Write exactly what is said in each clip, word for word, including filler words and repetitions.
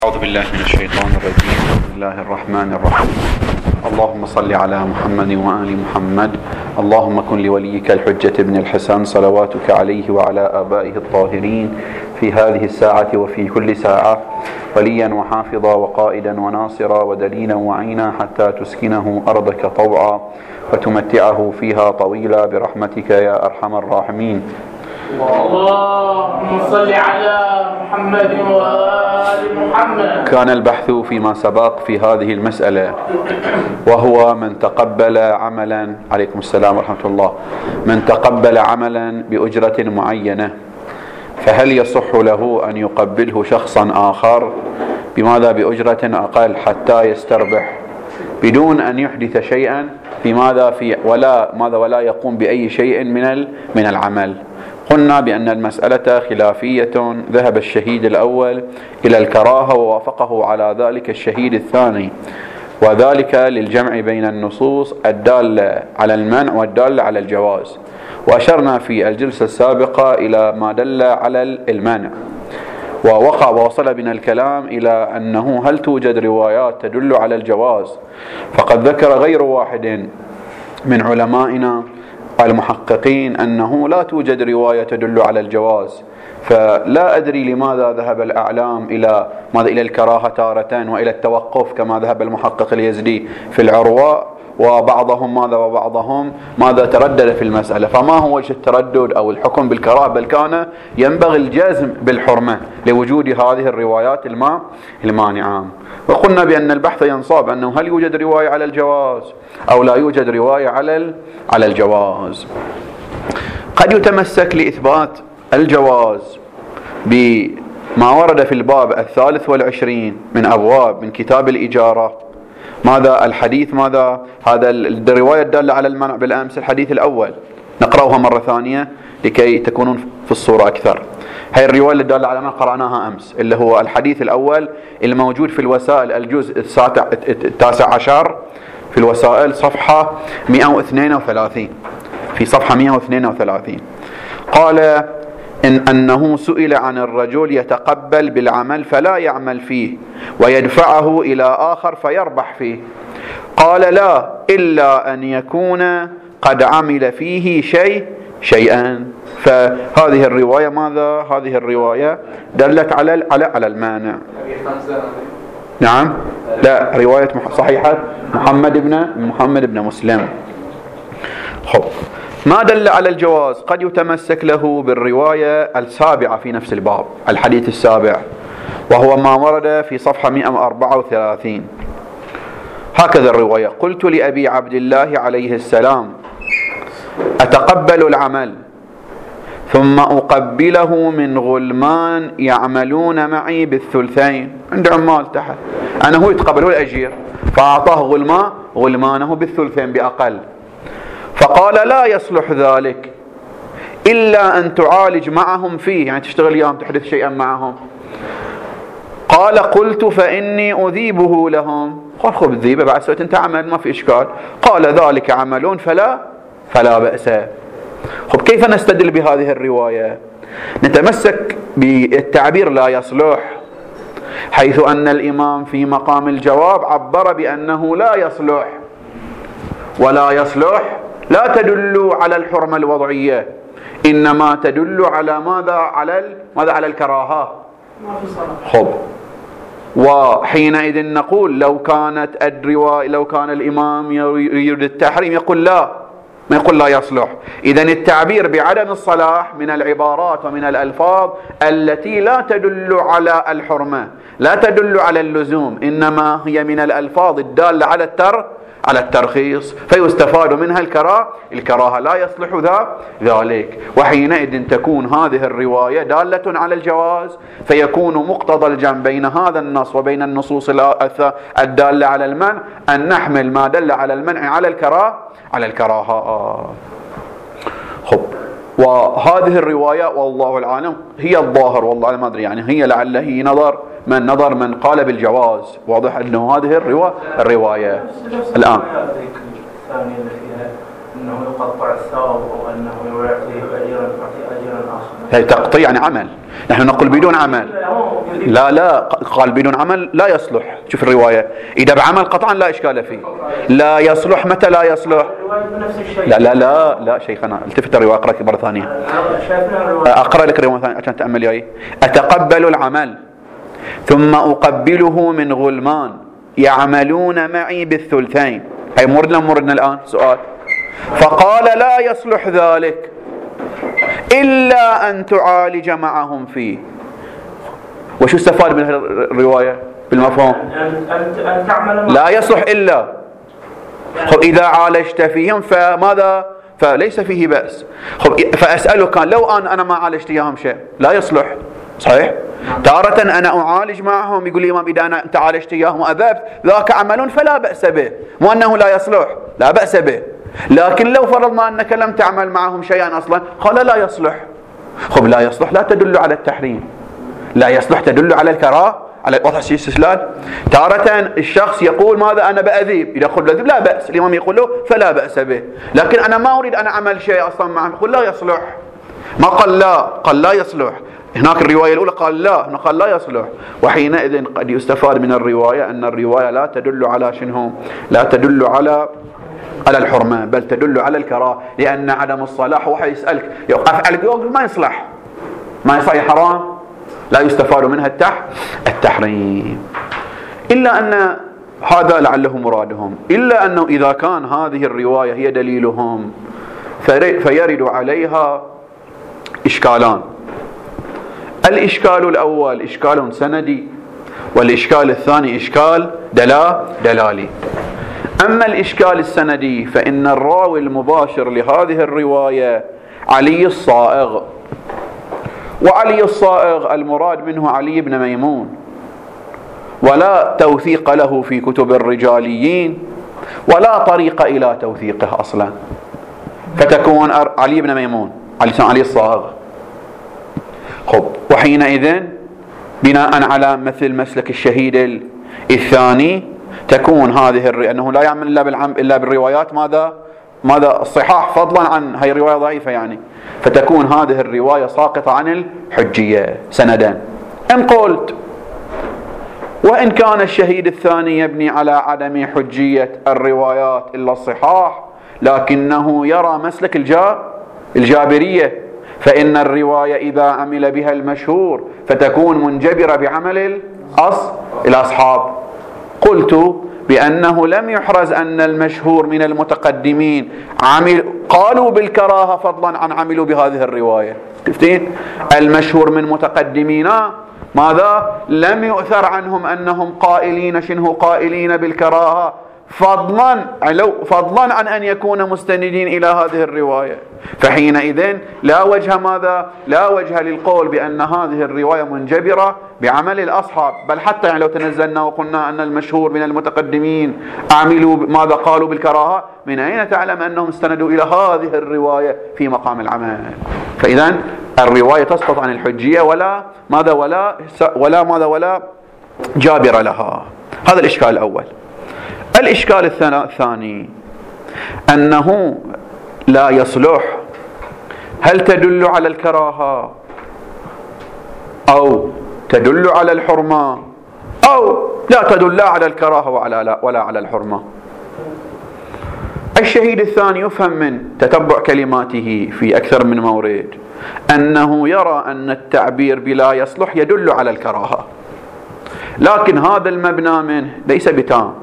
أعوذ بالله من الشيطان الرجيم. بسم الله الرحمن الرحيم. اللهم صل على محمد وآل محمد. اللهم كن لوليك الحجة ابن الحسن صلواتك عليه وعلى آبائه الطاهرين في هذه الساعة وفي كل ساعة وليا وحافظا وقائدا وناصرا ودليلا وعينا حتى تسكنه أرضك طوعا وتمتعه فيها طويلا برحمتك يا أرحم الراحمين. اللهم صل على محمد وآل محمد. كان البحث فيما سبق في هذه المسألة، وهو من تقبل عملا عليكم السلام ورحمة الله من تقبل عملا بأجرة معينة، فهل يصح له أن يقبله شخصا آخر بماذا بأجرة أقل حتى يستربح بدون أن يحدث شيئا في ماذا في ولا ماذا ولا يقوم بأي شيء من من العمل؟ قلنا بأن المسألة خلافية، ذهب الشهيد الأول إلى الكراهة ووافقه على ذلك الشهيد الثاني، وذلك للجمع بين النصوص الدالة على المنع والدالة على الجواز. وأشرنا في الجلسة السابقة إلى ما دل على المنع، ووقع ووصل بنا الكلام إلى أنه هل توجد روايات تدل على الجواز، فقد ذكر غير واحد من علمائنا المحققين أنه لا توجد رواية تدل على الجواز. فلا أدري لماذا ذهب الأعلام إلى ماذا إلى الكراهة تارة وإلى التوقف كما ذهب المحقق اليزدي في العرواء، وبعضهم ماذا وبعضهم ماذا تردد في المسألة. فما هو وجه التردد أو الحكم بالكراهة؟ بل كان ينبغي الجزم بالحرمة لوجود هذه الروايات المانعة. وقلنا بأن البحث ينصاب أنه هل يوجد رواية على الجواز أو لا يوجد رواية على على الجواز. قد يتمسك لإثبات الجواز بما ورد في الباب الثالث والعشرين من أبواب من كتاب الإجارة، ماذا الحديث ماذا هذا الرواية الدالة على المنع بالأمس، الحديث الأول نقرأها مرة ثانية لكي تكونون في الصورة أكثر. هاي الرواية اللي دالة على المنع قرأناها أمس، اللي هو الحديث الأول الموجود في الوسائل الجزء التاسع عشر في الوسائل صفحة مئة واثنين وثلاثين، في صفحة مئة واثنين وثلاثين قال إن أنه سئل عن الرجل يتقبل بالعمل فلا يعمل فيه ويدفعه إلى آخر فيربح فيه، قال لا إلا أن يكون قد عمل فيه شيء شيئا. فهذه الرواية ماذا؟ هذه الرواية دلت على على على المانع. نعم، لا، رواية صحيحة محمد بن محمد بن مسلم. خب، ما دل على الجواز قد يتمسك له بالرواية السابعة في نفس الباب، الحديث السابع، وهو ما ورد في صفحة مئة وأربعة وثلاثين. هكذا الرواية: قلت لأبي عبد الله عليه السلام أتقبل العمل ثم أقبله من غلمان يعملون معي بالثلثين، عند عمال تحت، أنا هو يتقبله الأجير فأعطاه غلمان غلمانه بالثلثين بأقل، فقال لا يصلح ذلك إلا أن تعالج معهم فيه، يعني تشتغل يوم تحدث شيئا معهم. قال قلت فإني أذيبه لهم. قال خذ الذيبة بعد سويت أنت عمل ما في إشكال. قال ذلك عملون فلا فلا بأس. خب، كيف نستدل بهذه الرواية؟ نتمسك بالتعبير لا يصلح، حيث أن الإمام في مقام الجواب عبر بأنه لا يصلح، ولا يصلح لا تدل على الحرمة الوضعية، إنما تدل على ماذا؟ على ماذا؟ على الكراهة. خب، وحينئذ نقول لو كانت الرواية لو كان الإمام يريد التحريم يقول لا، ما يقول لا يصلح. إذن التعبير بعدم الصلاح من العبارات ومن الألفاظ التي لا تدل على الحرمة، لا تدل على اللزوم، إنما هي من الألفاظ الدالة على التر على الترخيص، فيستفاد منها الكراهة الكراهة لا يصلح ذا ذلك. وحينئذ تكون هذه الرواية دالة على الجواز، فيكون مقتضى الجمع بين هذا النص وبين النصوص الدالة على المنع أن نحمل ما دل على المنع على الكراهة على الكراهة. خب، وهذه الرواية والله العالم هي الظاهر، والله ما أدري، يعني هي لعله هي نظر من نظر من قال بالجواز، واضح أنه هذه الرواية الرواية الآن الثانية اللي فيها أنه يقطع الثوب أو أنه يعطيه أجرا أجرا آخر. هي تقطيع يعني عمل، نحن نقول بدون عمل. لا لا قال بدون عمل لا يصلح. شوف الرواية، إذا بعمل قطعا لا إشكال فيه. لا يصلح متى لا يصلح؟ لا لا لا لا شيخنا التفت الرواية أقرأ لك مرة ثانية. أقرأ لك الرواية ثانية عشان تأمل وياي. أتقبل العمل ثم أقبله من غلمان يعملون معي بالثلثين. هي مردنا مردنا الآن سؤال. فقال لا يصلح ذلك إلا أن تعالج معهم فيه. وشو استفاد من الرواية بالمفهوم؟ أن تعمل لا يصلح إلا إذا عالجت فيهم فماذا؟ فليس فيه بأس. فأسأله كان لو أنا أنا ما عالجت إياهم شيء لا يصلح، صحيح؟ تارة أنا أعالج معهم يقول لي إمام إذا أنا أنت عالجت إياهم وأذبت ذاك عمل فلا بأس به، مو أنه لا يصلح، لا بأس به. لكن لو فرضنا أنك لم تعمل معهم شيئا أصلا قال لا يصلح. خب لا يصلح لا تدل على التحريم، لا يصلح تدل على الكراهة، على وضع استسلال. تارة الشخص يقول ماذا أنا بأذيب، إذا قلت لا بأس، الإمام يقول له فلا بأس به. لكن أنا ما أريد أن أعمل شيء أصلا معهم، يقول لا يصلح. ما قال لا، قال لا يصلح. هناك الرواية الأولى قال لا، هنا قال لا يصلح. وحينئذ قد يستفاد من الرواية أن الرواية لا تدل على شنو، لا تدل على على الحرمة، بل تدل على الكراهة. لأن عدم الصلاح واحد يسألك أفعلك يقول ما يصلح، ما يصلح حرام، لا يستفاد منها التح التحريم. إلا أن هذا لعله مرادهم، إلا أنه إذا كان هذه الرواية هي دليلهم فيرد عليها إشكالان. الإشكال الأول إشكال سندي، والإشكال الثاني إشكال دلا دلالي. أما الإشكال السندي فإن الراوي المباشر لهذه الرواية علي الصائغ، وعلي الصائغ المراد منه علي بن ميمون، ولا توثيق له في كتب الرجاليين ولا طريق إلى توثيقه أصلا، فتكون علي بن ميمون علي علي الصائغ. خب وحينئذ بناء على مثل مسلك الشهيد الثاني تكون هذه الرواية أنه لا يعمل إلا بالعم إلا بالروايات ماذا ماذا الصحاح، فضلا عن هي الرواية ضعيفة يعني، فتكون هذه الرواية ساقطة عن الحجية سندا. إن قلت وإن كان الشهيد الثاني يبني على عدم حجية الروايات إلا الصحاح، لكنه يرى مسلك الجا الجابرية، فإن الرواية إذا عمل بها المشهور فتكون منجبرة بعمل الأص الأصحاب. قلت بأنه لم يحرز أن المشهور من المتقدمين عمل قالوا بالكراهة فضلا عن عملوا بهذه الرواية. شفتين؟ المشهور من متقدمينا ماذا؟ لم يؤثر عنهم أنهم قائلين شنه قائلين بالكراهة فضلا فضلا عن أن يكون مستندين إلى هذه الرواية. فحينئذ لا وجه ماذا؟ لا وجه للقول بأن هذه الرواية منجبرة بعمل الأصحاب، بل حتى يعني لو تنزلنا وقلنا أن المشهور من المتقدمين عملوا ماذا قالوا بالكراهة، من أين تعلم أنهم استندوا إلى هذه الرواية في مقام العمل؟ فإذا الرواية تسقط عن الحجية ولا ماذا ولا ولا ماذا ولا جابر لها. هذا الإشكال الأول. الإشكال الثاني أنه لا يصلح هل تدل على الكراهة أو تدل على الحرمة أو لا تدل لا على الكراهة ولا, ولا على الحرمة. الشهيد الثاني يفهم من تتبع كلماته في أكثر من مورد أنه يرى أن التعبير بلا يصلح يدل على الكراهة، لكن هذا المبنى منه ليس بتام.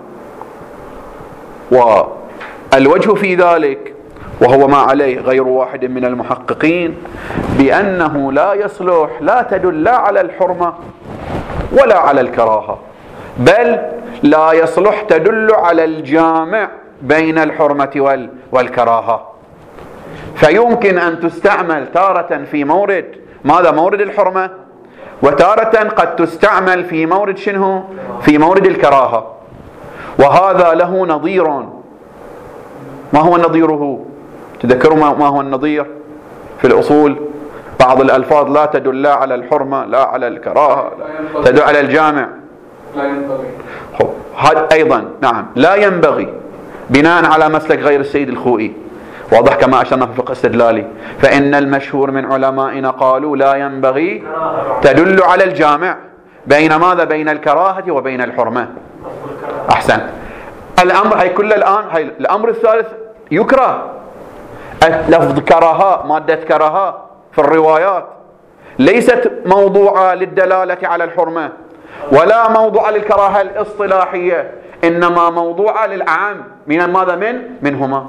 والوجه في ذلك وهو ما عليه غير واحد من المحققين بأنه لا يصلح لا تدل لا على الحرمة ولا على الكراهة، بل لا يصلح تدل على الجامع بين الحرمة والكراهة. فيمكن أن تستعمل تارة في مورد ماذا مورد الحرمة، وتارة قد تستعمل في مورد شنو في مورد الكراهة. وهذا له نظير. ما هو نظيره؟ تذكروا ما هو النظير في الأصول؟ بعض الألفاظ لا تدل لا على الحرمة لا على الكراهة، تدل على الجامع. لا ينبغي. هذا أيضا نعم لا ينبغي بناء على مسلك غير السيد الخوئي، واضح كما أشرنا في الفقه الاستدلالي. فإن المشهور من علمائنا قالوا لا ينبغي، تدل على الجامع بين ماذا؟ بين الكراهة وبين الحرمة. أحسن. الأمر هي كل الآن هي الأمر الثالث يكره. لفظ كراهة، مادة كراهة في الروايات ليست موضوعة للدلالة على الحرمة ولا موضوعة للكراهة الاصطلاحية، إنما موضوعة للأعم من ماذا؟ من منهما.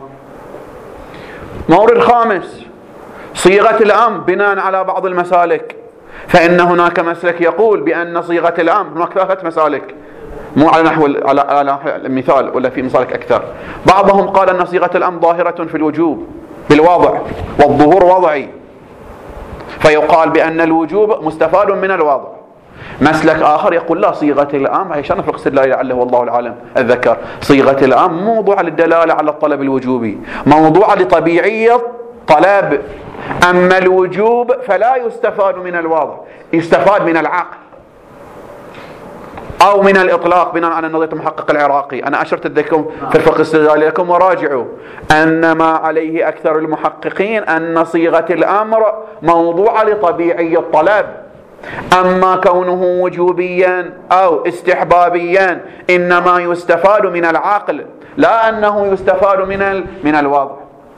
مورد خامس صيغة الأمر بناء على بعض المسالك، فإن هناك مسلك يقول بأن صيغة الأمر، هناك ثلاثة مسالك مو على نحو على المثال ولا في مسالك أكثر. بعضهم قال أن صيغة الأمر ظاهرة في الوجوب بالوضع، والظهور وضعي، فيقال بأن الوجوب مستفاد من الوضع. مسلك آخر يقول لا، صيغة الأمر هي شرف الاستدلال لعله والله العالم الذكر، صيغة الأمر موضوع للدلالة على الطلب الوجوبي، موضوع لطبيعية طلب، أما الوجوب فلا يستفاد من الوضع، يستفاد من العقل أو من الإطلاق بناء على نظرية المحقق العراقي. أنا أشرت لكم في الفقه الاستدلالي لكم وراجعوا أن ما عليه أكثر المحققين أن صيغة الأمر موضوع لطبيعي الطلب، أما كونه وجوبيا أو استحبابيا إنما يستفاد من العقل لا أنه يستفاد من من الوضع.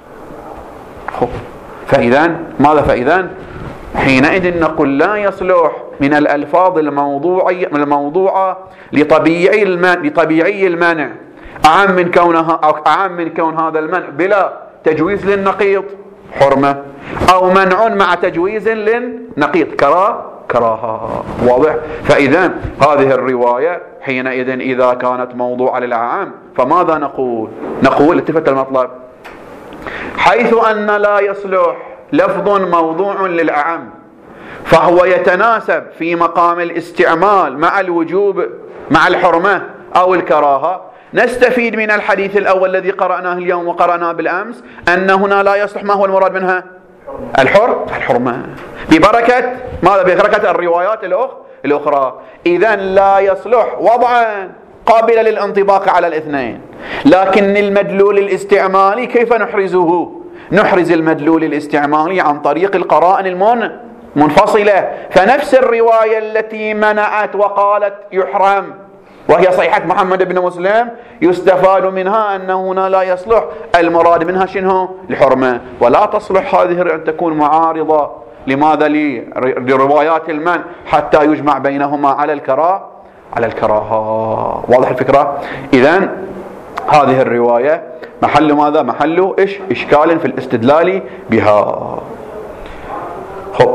فإذا ماذا؟ فإذا حينئذ نقول لا يصلح من الألفاظ الموضوعية الموضوعة لطبيعي المانع لطبيعي المانع أعم من كونها أو أعم من كون هذا المنع بلا تجويز للنقيض حرمة، أو منع مع تجويز للنقيض كراهة كراهة. واضح؟ فإذا هذه الرواية حينئذ إذا كانت موضوعة للأعم فماذا نقول؟ نقول التفت المطلب، حيث أن لا يصلح لفظ موضوع للأعم فهو يتناسب في مقام الاستعمال مع الوجوب مع الحرمة أو الكراهة، نستفيد من الحديث الأول الذي قرأناه اليوم وقرأناه بالأمس أن هنا لا يصلح. ما هو المراد منها؟ الحر الحرمة ببركة ماذا؟ ببركة الروايات الأخرى. إذن لا يصلح وضعا قابل للانطباق على الاثنين، لكن المدلول الاستعمالي كيف نحرزه؟ نحرز المدلول الاستعمالي عن طريق القرائن المنفصلة. فنفس الرواية التي منعت وقالت يحرم وهي صحيحة محمد بن مسلم يستفاد منها أن هنا لا يصلح، المراد منها شنو؟ الحرمة. ولا تصلح هذه أن تكون معارضة لماذا؟ لروايات المنع حتى يجمع بينهما على الكراهة على الكراهة. واضح الفكرة؟ إذن هذه الرواية محل ماذا؟ محل إيش؟ إشكال في الاستدلال بها. خب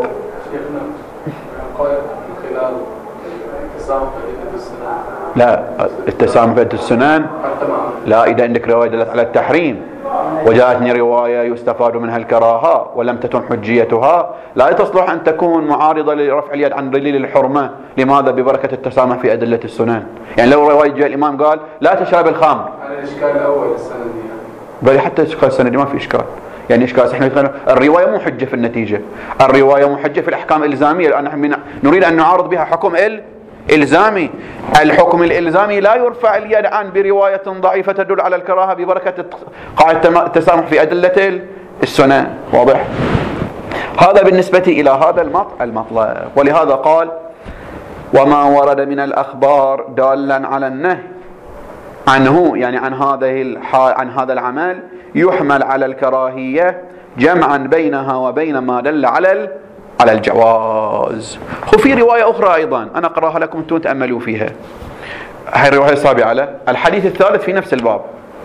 لا، التسامح في السنن لا، إذا عندك رواية دلت على التحريم وجاءتني رواية يستفاد منها الكراهة ولم تتم حجيتها لا تصلح أن تكون معارضة لرفع اليد عن دليل الحرمة. لماذا؟ ببركة التسامح في أدلة السنن. يعني لو رواية جاء الإمام قال لا تشرب الخمر، على الإشكال الأول السندي بل حتى إشكال السندي ما في إشكال، يعني إشكال احنا الرواية مو حجة في النتيجة، الرواية مو حجة في الأحكام الإلزامية، لأن نحن نريد أن نعارض بها حكم الإلزامي. الحكم الإلزامي لا يرفع اليد عن برواية ضعيفة تدل على الكراهة ببركة قاعدة التسامح في أدلة السنن. واضح؟ هذا بالنسبة إلى هذا المطلب. ولهذا قال وما ورد من الأخبار دالا على النهي عنه، يعني عن هذه الحال عن هذا العمل، يحمل على الكراهية جمعا بينها وبين ما دل على على الجواز. وفي رواية أخرى أيضا أنا أقرأها لكم أنتم تأملوا فيها، هذه الرواية السابعة، الحديث الثالث في نفس الباب،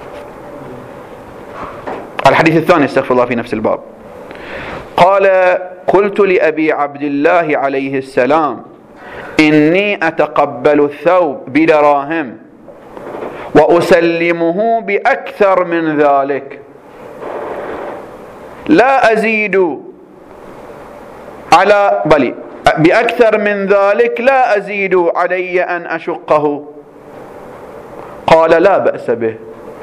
الحديث الثاني استغفر الله في نفس الباب. قال قلت لأبي عبد الله عليه السلام إني أتقبل الثوب بدراهم وأسلمه بأكثر من ذلك لا أزيد على بلي بأكثر من ذلك لا أزيد علي أن أشقه. قال لا بأس به.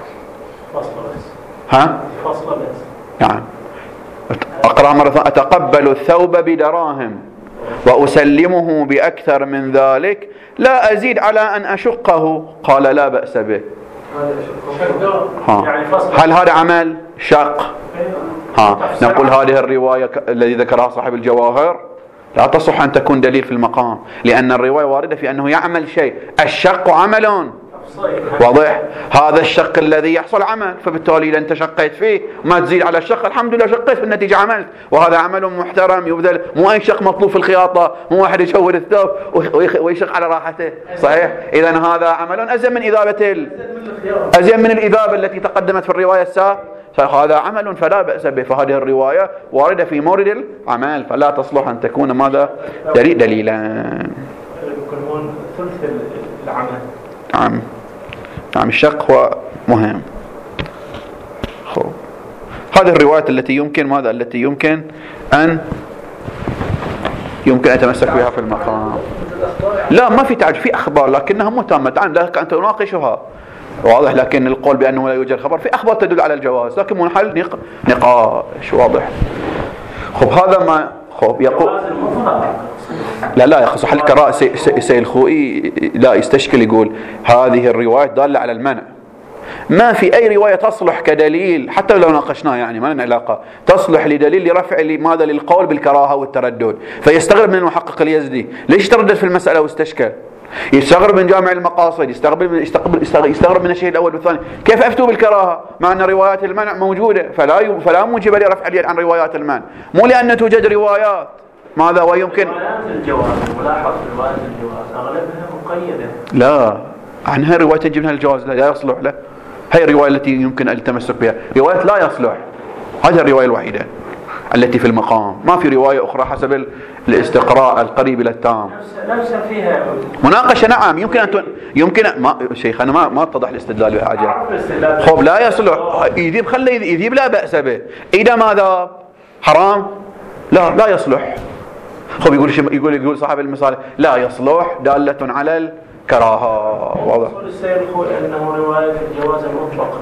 ها؟ نعم. أقرأ مرة ثانية. أتقبل الثوب بدراهم وأسلمه بأكثر من ذلك لا أزيد على أن أشقه. قال لا بأس به. ها. هل هذا عمل شق؟ ها. نقول هذه الرواية الذي ذكرها صاحب الجواهر لا تصح أن تكون دليل في المقام، لأن الرواية واردة في أنه يعمل شيء. الشق عمل واضح، هذا الشق الذي يحصل عمل، فبالتالي إذا أنت شقيت فيه ما تزيد على الشق، الحمد لله شقيت في النتيجة عملت، وهذا عمل محترم يبذل. مو أي شق مطلوب في الخياطة، مو واحد يشور الثوب ويشق على راحته، صحيح؟ إذا هذا عمل أزين من إذابة ال... أزين من الإذابة التي تقدمت في الرواية السابقة، فهذا عمل فلا بأس به. فهذه الرواية واردة في مورد العمل، فلا تصلح أن تكون ماذا دليل دليلا. يكون ثلث العمل. نعم نعم، الشق هو مهم. خب. هذه الروايات التي يمكن ماذا التي يمكن أن يمكن أن أتمسك بها في المقام. لا ما في تعجب، في أخبار لكنها مو تامة، لك أن تناقشها واضح، لكن القول بأنه لا يوجد خبر، في أخبار تدل على الجواز لكن منحل نقاش واضح. خب هذا ما خب يقول لا لا يخص حل كراء سيد الخوئي لا يستشكل، يقول هذه الروايات دالة على المنع، ما في أي رواية تصلح كدليل حتى لو ناقشناها، يعني ما لنا علاقة، تصلح لدليل لرفع لماذا للقول بالكراهة والتردد. فيستغرب من المحقق اليزدي ليش تردد في المسألة واستشكل، يستغرب من جامع المقاصد، يستغرب من يستغرب من الشيء الأول والثاني، كيف أفتوا بالكراهة مع أن روايات المنع موجودة؟ فلا فلا موجب لرفع اليد عن روايات المنع، مو لأن توجد روايات ماذا ويمكن روايات الجواز. ملاحظ روايات الجواز أغلبها مقيدة، لا عنها رواية تجيبها الجواز لا يصلح له. هي الرواية التي يمكن التمسك بها، رواية لا يصلح، هذه الرواية الوحيدة التي في المقام، ما في رواية أخرى حسب الاستقراء القريب إلى التام. نفس فيها مناقشة نعم يمكن أن يمكن ما شيخ أنا ما ما اتضح الاستدلال بحاجة. خب لا يصلح، يذيب خلي يذيب لا بأس به، إذا ماذا حرام لا لا يصلح. خب يقول يقول يقول صاحب المثال لا يصلح دالة على الكراهة. واضح. السيد الخوي أنه رواية الجواز المطلقة.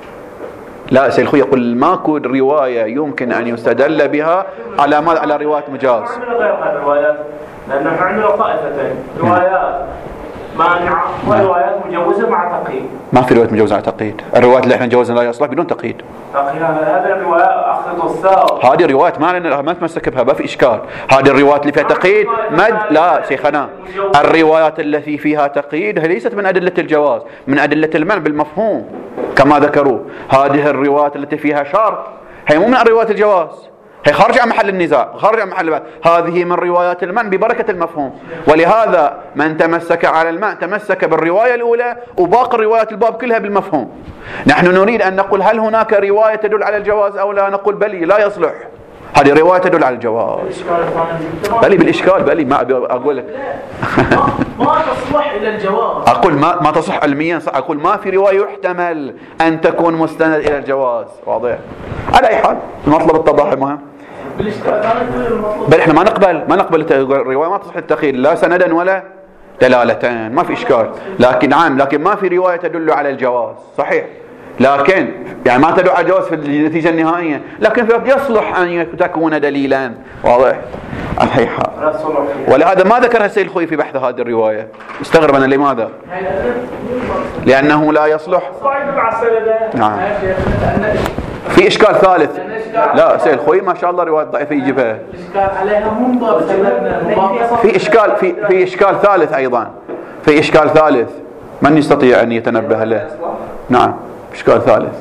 لا سيد الخوي يقول ماكو رواية يمكن أن يستدل بها على ما على رواية مجاز. ما عندنا غير هذه الروايات، لأن نحن عندنا طائفتين، روايات مانعة وروايات مجوزة مع تقييد. ما في رواية مجوزة مع تقييد، الروايات اللي احنا جوزنا لا يصلح بدون تقييد. هذه الرواية أخذ الثاء، هذه الروايات ما لنا ما نتمسك بها، ما في إشكال. هذه الروايات اللي فيها تقييد مد لا شيخنا، الروايات التي فيها تقييد هي ليست من أدلة الجواز، من أدلة المنع بالمفهوم كما ذكروا. هذه الروايات التي فيها شرط هي مو من روايات الجواز، هي خارجة عن محل النزاع، خارجة عن محل البحث. هذه من روايات المنع ببركة المفهوم، ولهذا من تمسك على المنع تمسك بالرواية الأولى وباقي الروايات الباب كلها بالمفهوم. نحن نريد أن نقول هل هناك رواية تدل على الجواز أو لا، نقول بلي لا يصلح، هذه رواية تدل على الجواز. بلي بالإشكال بلي ما أقول لك ما تصلح إلى الجواز، أقول ما ما تصح علميا، أقول ما في رواية يحتمل أن تكون مستند إلى الجواز. واضح. على أي حال المطلب التضاح مهم. بل احنا ما نقبل ما نقبل الرواية ما تصح التقييد لا سندا ولا دلالتين، ما في إشكال، لكن نعم لكن ما في رواية تدل على الجواز صحيح، لكن يعني ما تدل على الجواز في النتيجة النهائية، لكن يصلح أن تكون دليلا. واضح. أي حال. ولهذا ما ذكرها السيد الخوئي في بحث هذه الرواية، استغرب أنا لماذا؟ لأنه لا يصلح. نعم. في إشكال ثالث، لا سيد الخوئي ما شاء الله رواية ضعيفة يجيبها. في إشكال في في إشكال ثالث أيضا، في إشكال ثالث من يستطيع أن يتنبه له؟ نعم إشكال ثالث.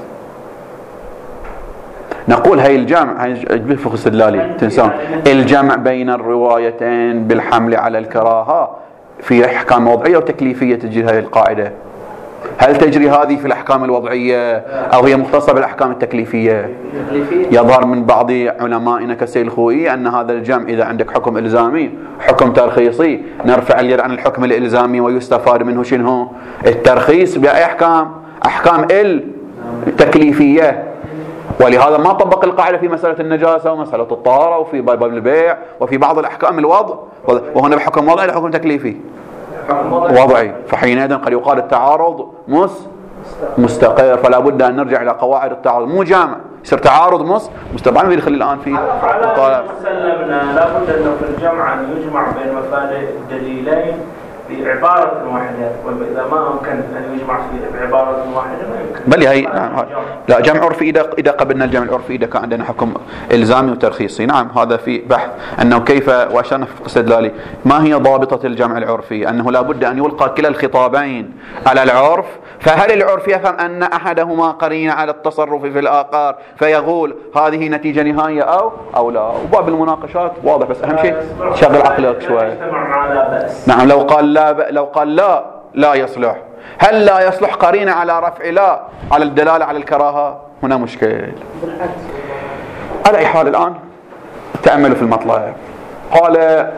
نقول هاي الجمع هاي بفق استدلالي تنسون الجمع بين الروايتين بالحمل على الكراهة في أحكام وضعية وتكليفية تجري هذه القاعدة. هل تجري هذه في الأحكام الوضعية أو هي مختصة بالأحكام التكليفية؟ يظهر من بعض علمائنا كالسيد الخوئي أن هذا الجمع إذا عندك حكم إلزامي حكم ترخيصي نرفع اليد عن الحكم الإلزامي ويستفاد منه شنو؟ الترخيص بأي أحكام؟ أحكام التكليفية. ولهذا ما طبق القاعدة في مسألة النجاسة ومسألة الطهارة وفي باب البيع وفي بعض الأحكام الوضع، وهنا بحكم وضعي لحكم تكليفي وضعي، فحينئذ قد يقال التعارض مس مستقر، فلا بد أن نرجع إلى قواعد التعارض، مو جامع يصير تعارض مس مستقر. ما يدخل الآن في قال سلمنا لا بد أنه في الجمع أن يجمع بين مفاد الدليلين بعبارة واحدة، وإذا ما أمكن أن يجمع في بعبارة واحدة ما يمكن. بل هي نعم. لا جمع عرفي إذا إذا قبلنا الجمع العرفي إذا كان عندنا حكم إلزامي وترخيصي، نعم هذا في بحث أنه كيف وعشان في استدلالي ما هي ضابطة الجمع العرفي، أنه لا بد أن يلقى كلا الخطابين على العرف، فهل العرف يفهم أن أحدهما قرين على التصرف في الآخر فيقول هذه نتيجة نهائية أو أو لا، وباب المناقشات واضح، بس أهم شيء شغل عقلك شوي. نعم لو قال لا ب... لو قال لا لا يصلح، هل لا يصلح قرينة على رفع لا على الدلالة على الكراهة؟ هنا مشكل. على أي حال الآن تأملوا في المطلب. قال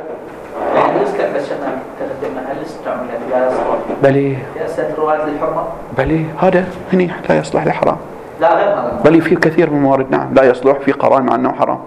بلي بلي هذا هني لا يصلح لحرام، لا غير هذا بلي في كثير من الموارد نعم لا يصلح في قرائن مع أنه حرام.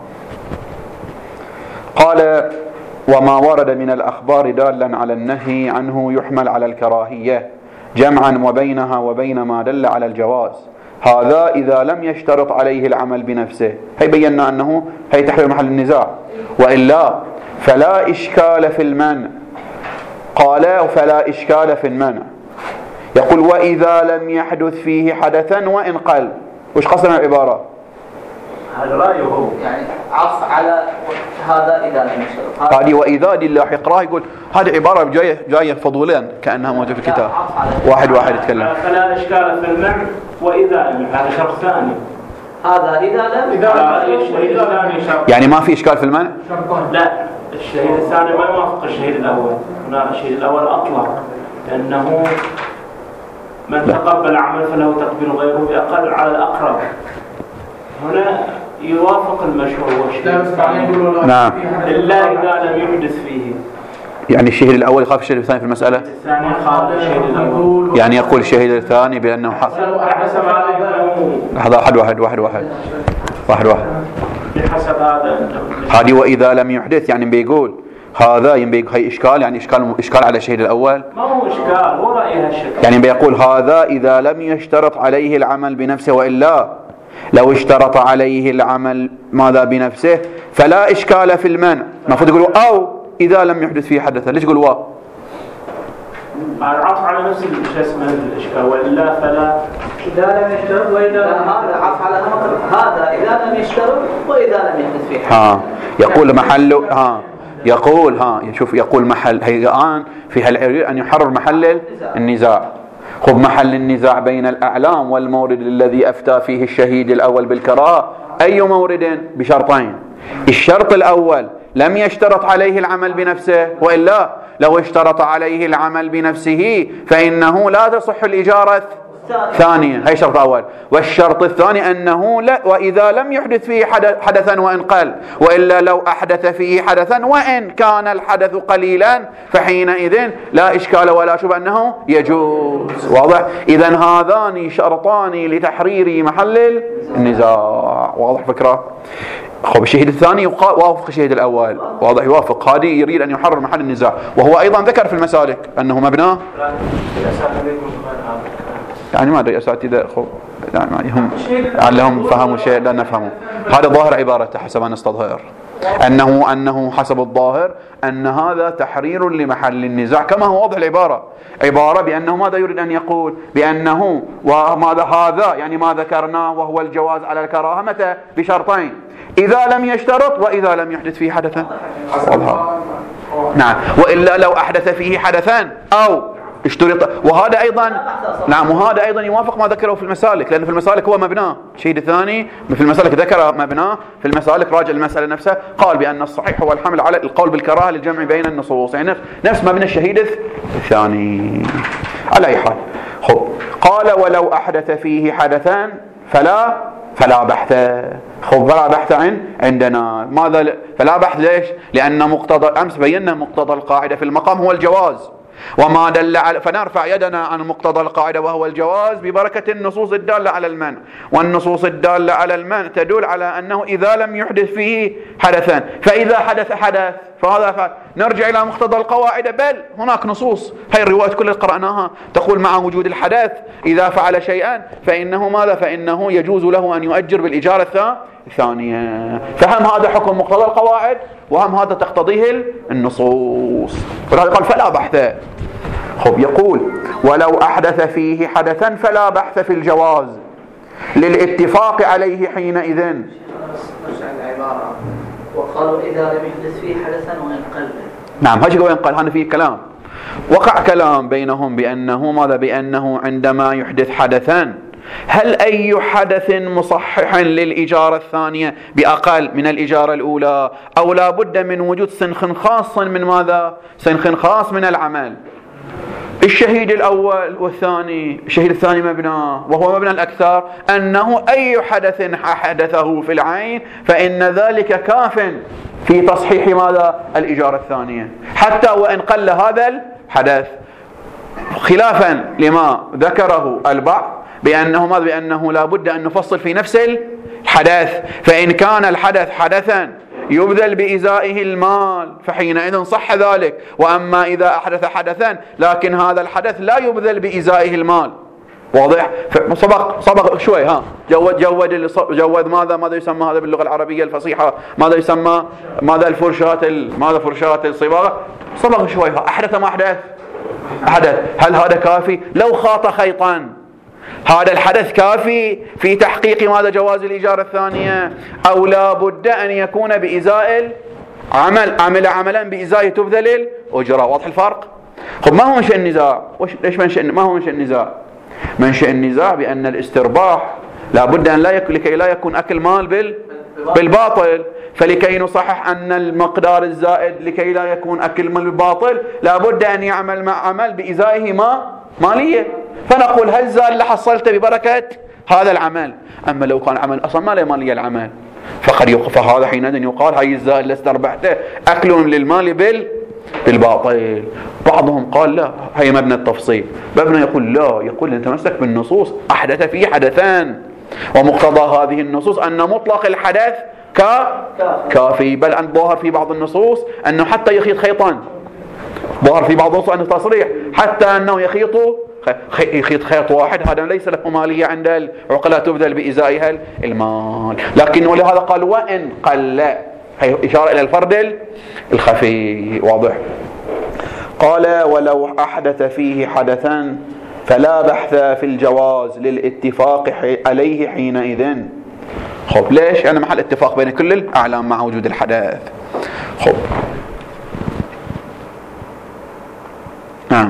قال وما ورد من الأخبار دالا على النهي عنه يحمل على الكراهية جمعا وبينها وبين ما دل على الجواز، هذا إذا لم يشترط عليه العمل بنفسه. هي بينا أنه هي تحرير محل النزاع، وإلا فلا إشكال في المنع. قال فلا إشكال في المنع، يقول وإذا لم يحدث فيه حدثا وإن قل. وش قصدنا العبارة؟ هذا رأيه هو يعني عطف على هذا إذا لم يشترط. هذه وإذا دي اللي يقرأ يقول هذه عبارة جاية جاية فضولين كأنها موجودة في الكتاب. واحد واحد يتكلم. فلا إشكال في المنع وإذا لم، هذا شرط ثاني. هذا إذا لم الشهيد الثاني شرط. يعني ما في إشكال في المنع؟ لا الشهيد الثاني ما يوافق الشهيد الأول. هنا الشهيد الأول أطلق لأنه من تقبل عمل فله تقبل غيره بأقل على الأقرب. هنا يوافق المشهور والشهيد نعم إلا إذا لم يحدث فيه. يعني الشهيد الأول يخاف الشهيد الثاني في المسألة؟ الثاني يخاف الشهيد الأول. يعني يقول الشهيد الثاني بأنه بحسب هذا واحد واحد واحد واحد واحد واحد بحسب هذا هذه وإذا لم يحدث يعني بيقول هذا ينبي هي إشكال، يعني إشكال إشكال على الشهيد الأول. ما هو إشكال هو رأيها الشكل، يعني بيقول هذا إذا لم يشترط عليه العمل بنفسه، وإلا لو اشترط عليه العمل ماذا بنفسه فلا إشكال في المنع. المفروض يقولوا أو إذا لم يحدث فيه حدثا. ليش يقول وا؟ العطف على نفس الشيء اسمه الإشكال، وإلا فلا إذا لم يشترط وإذا هذا عطف على هذا إذا لم يشترط وإذا لم يحدث فيه. ها يقول محله ها يقول ها شوف يقول محل هي الآن في هالعرير أن يحرر محل النزاع. خب محل النزاع بين الأعلام والمورد الذي أفتى فيه الشهيد الأول بالكراهة أي مورد؟ بشرطين. الشرط الأول لم يشترط عليه العمل بنفسه، وإلا لو اشترط عليه العمل بنفسه فإنه لا تصح الإجارة ثانيا. هي شرط أول. والشرط الثاني أنه لا وإذا لم يحدث فيه حدثا وإن قل، وإلا لو أحدث فيه حدثا وإن كان الحدث قليلا فحينئذ لا إشكال ولا شبه أنه يجوز. واضح؟ إذن هذان شرطان لتحرير محل النزاع. واضح فكرة؟ خب الشهيد الثاني يوافق الشهيد الأول، واضح يوافق، هذه يريد أن يحرر محل النزاع. وهو أيضا ذكر في المسالك أنه مبناه يعني ما أدري أساتذة يعني هم لعلهم فهموا شيء لا نفهمه. هذا ظاهر عبارته حسب ما نستظهر أنه أنه حسب الظاهر أن هذا تحرير لمحل النزاع، كما هو واضح العبارة. عبارة بأنه ماذا يريد أن يقول؟ بأنه وماذا هذا يعني ما ذكرناه وهو الجواز على الكراهة متى؟ بشرطين، إذا لم يشترط وإذا لم يحدث فيه حدثا. نعم وإلا لو أحدث فيه حدثا أو اشترط. وهذا أيضا نعم وهذا أيضا يوافق ما ذكره في المسالك، لأنه في المسالك هو مبناه. الشهيد الثاني في المسالك ذكر مبناه، في المسالك راجع المسألة نفسها قال بأن الصحيح هو الحمل على القول بالكراهة للجمع بين النصوص، يعني نفس نفس مبنى الشهيد الثاني. على أي حال خب قال ولو أحدث فيه حدثان فلا فلا بحث. خب فلا بحث عن عندنا ماذا؟ فلا بحث ليش؟ لأن مقتضى أمس بينا مقتضى القاعدة في المقام هو الجواز، وما دل على فنرفع يدنا عن مقتضى القاعدة وهو الجواز ببركة النصوص الدالة على المنع. والنصوص الدالة على المنع تدل على أنه إذا لم يحدث فيه حدثان، فإذا حدث حدث فهذا فعل. نرجع إلى مقتضى القواعد، بل هناك نصوص هي الروايات كلها قرأناها تقول مع وجود الحدث إذا فعل شيئا فإنه ماذا؟ فإنه يجوز له أن يؤجر بالإجارة الثانية. فهم هذا حكم مقتضى القواعد وهم هذا تقتضيه النصوص. ولهذا قال فلا بحث. خب يقول ولو أحدث فيه حدثا فلا بحث في الجواز للاتفاق عليه حينئذ. وقالوا إذا لم يحدث فيه حدثا وإن قل. نعم هاجي وين قال هذا فيه كلام، وقع كلام بينهم بأنه ماذا؟ بأنه عندما يحدث حدثا هل أي حدث مصحح للإجارة الثانية بأقل من الإجارة الأولى، أو لا بد من وجود سنخ خاص من ماذا؟ سنخ خاص من العمل. الشهيد الأول والثاني، الشهيد الثاني مبنى وهو مبنى الأكثر أنه أي حدث حدثه في العين فإن ذلك كاف في تصحيح ماذا؟ الإجارة الثانية حتى وإن قل هذا الحدث، خلافا لما ذكره البعض بأنه ماذا؟ بأنه لا بد أن نفصل في نفس الحدث، فإن كان الحدث حدثا يبذل بإزائه المال فحينئذ صح ذلك، وأما إذا أحدث حدثا لكن هذا الحدث لا يبذل بإزائه المال، واضح؟ سبق سبق شوي ها جود جود جود ماذا ماذا يسمى هذا باللغة العربية الفصيحة؟ ماذا يسمى؟ ماذا الفرشات ماذا فرشات الصباغة؟ سبق شوي ها أحدث ما أحدث؟ أحدث. هل هذا كافي؟ لو خاط خيطا هذا الحدث كافي في تحقيق ماذا؟ جواز الإجارة الثانية، أو لا بد أن يكون بإزاء العمل، عمل عملا بإزاء تبذل الأجرة. واضح الفرق؟ خب ما هو منشأ النزاع؟ ليش منشأ ما هو منشأ النزاع؟ منشأ النزاع بأن الاسترباح لا بد أن لا يكون لكي لا يكون أكل مال بال بالباطل، فلكي نصحح أن المقدار الزائد لكي لا يكون أكل مال بالباطل لا بد أن يعمل مع عمل بإزائه ما مالية، فنقول هل زال اللي حصلت ببركة هذا العمل. أما لو كان عمل أصلا ما له مالية العمل فقد يوقف هذا حينئذ يقال هاي الزائد اللي استربحته أكل للمال بال بالباطل. بعضهم قال لا هي مبنى التفصيل، مبنى يقول لا، يقول أنت مسك بالنصوص أحدث فيه حدثان، ومقتضى هذه النصوص أن مطلق الحدث كافي، بل أن ظاهر في بعض النصوص أنه حتى يخيط خيطان، ظاهر في بعض النصوص أنه تصريح حتى أنه يخيط يخيط خيط واحد، هذا ليس له مالية عند العقلاء تبذل بإزائها المال. لكن ولهذا قال وإن قل، هي إشارة إلى الفرد الخفي. واضح؟ قال ولو أحدث فيه حدثا فلا بحث في الجواز للاتفاق عليه حينئذ. خب ليش؟ أنا محل اتفاق بين كل الأعلام مع وجود الحدث. خب نعم.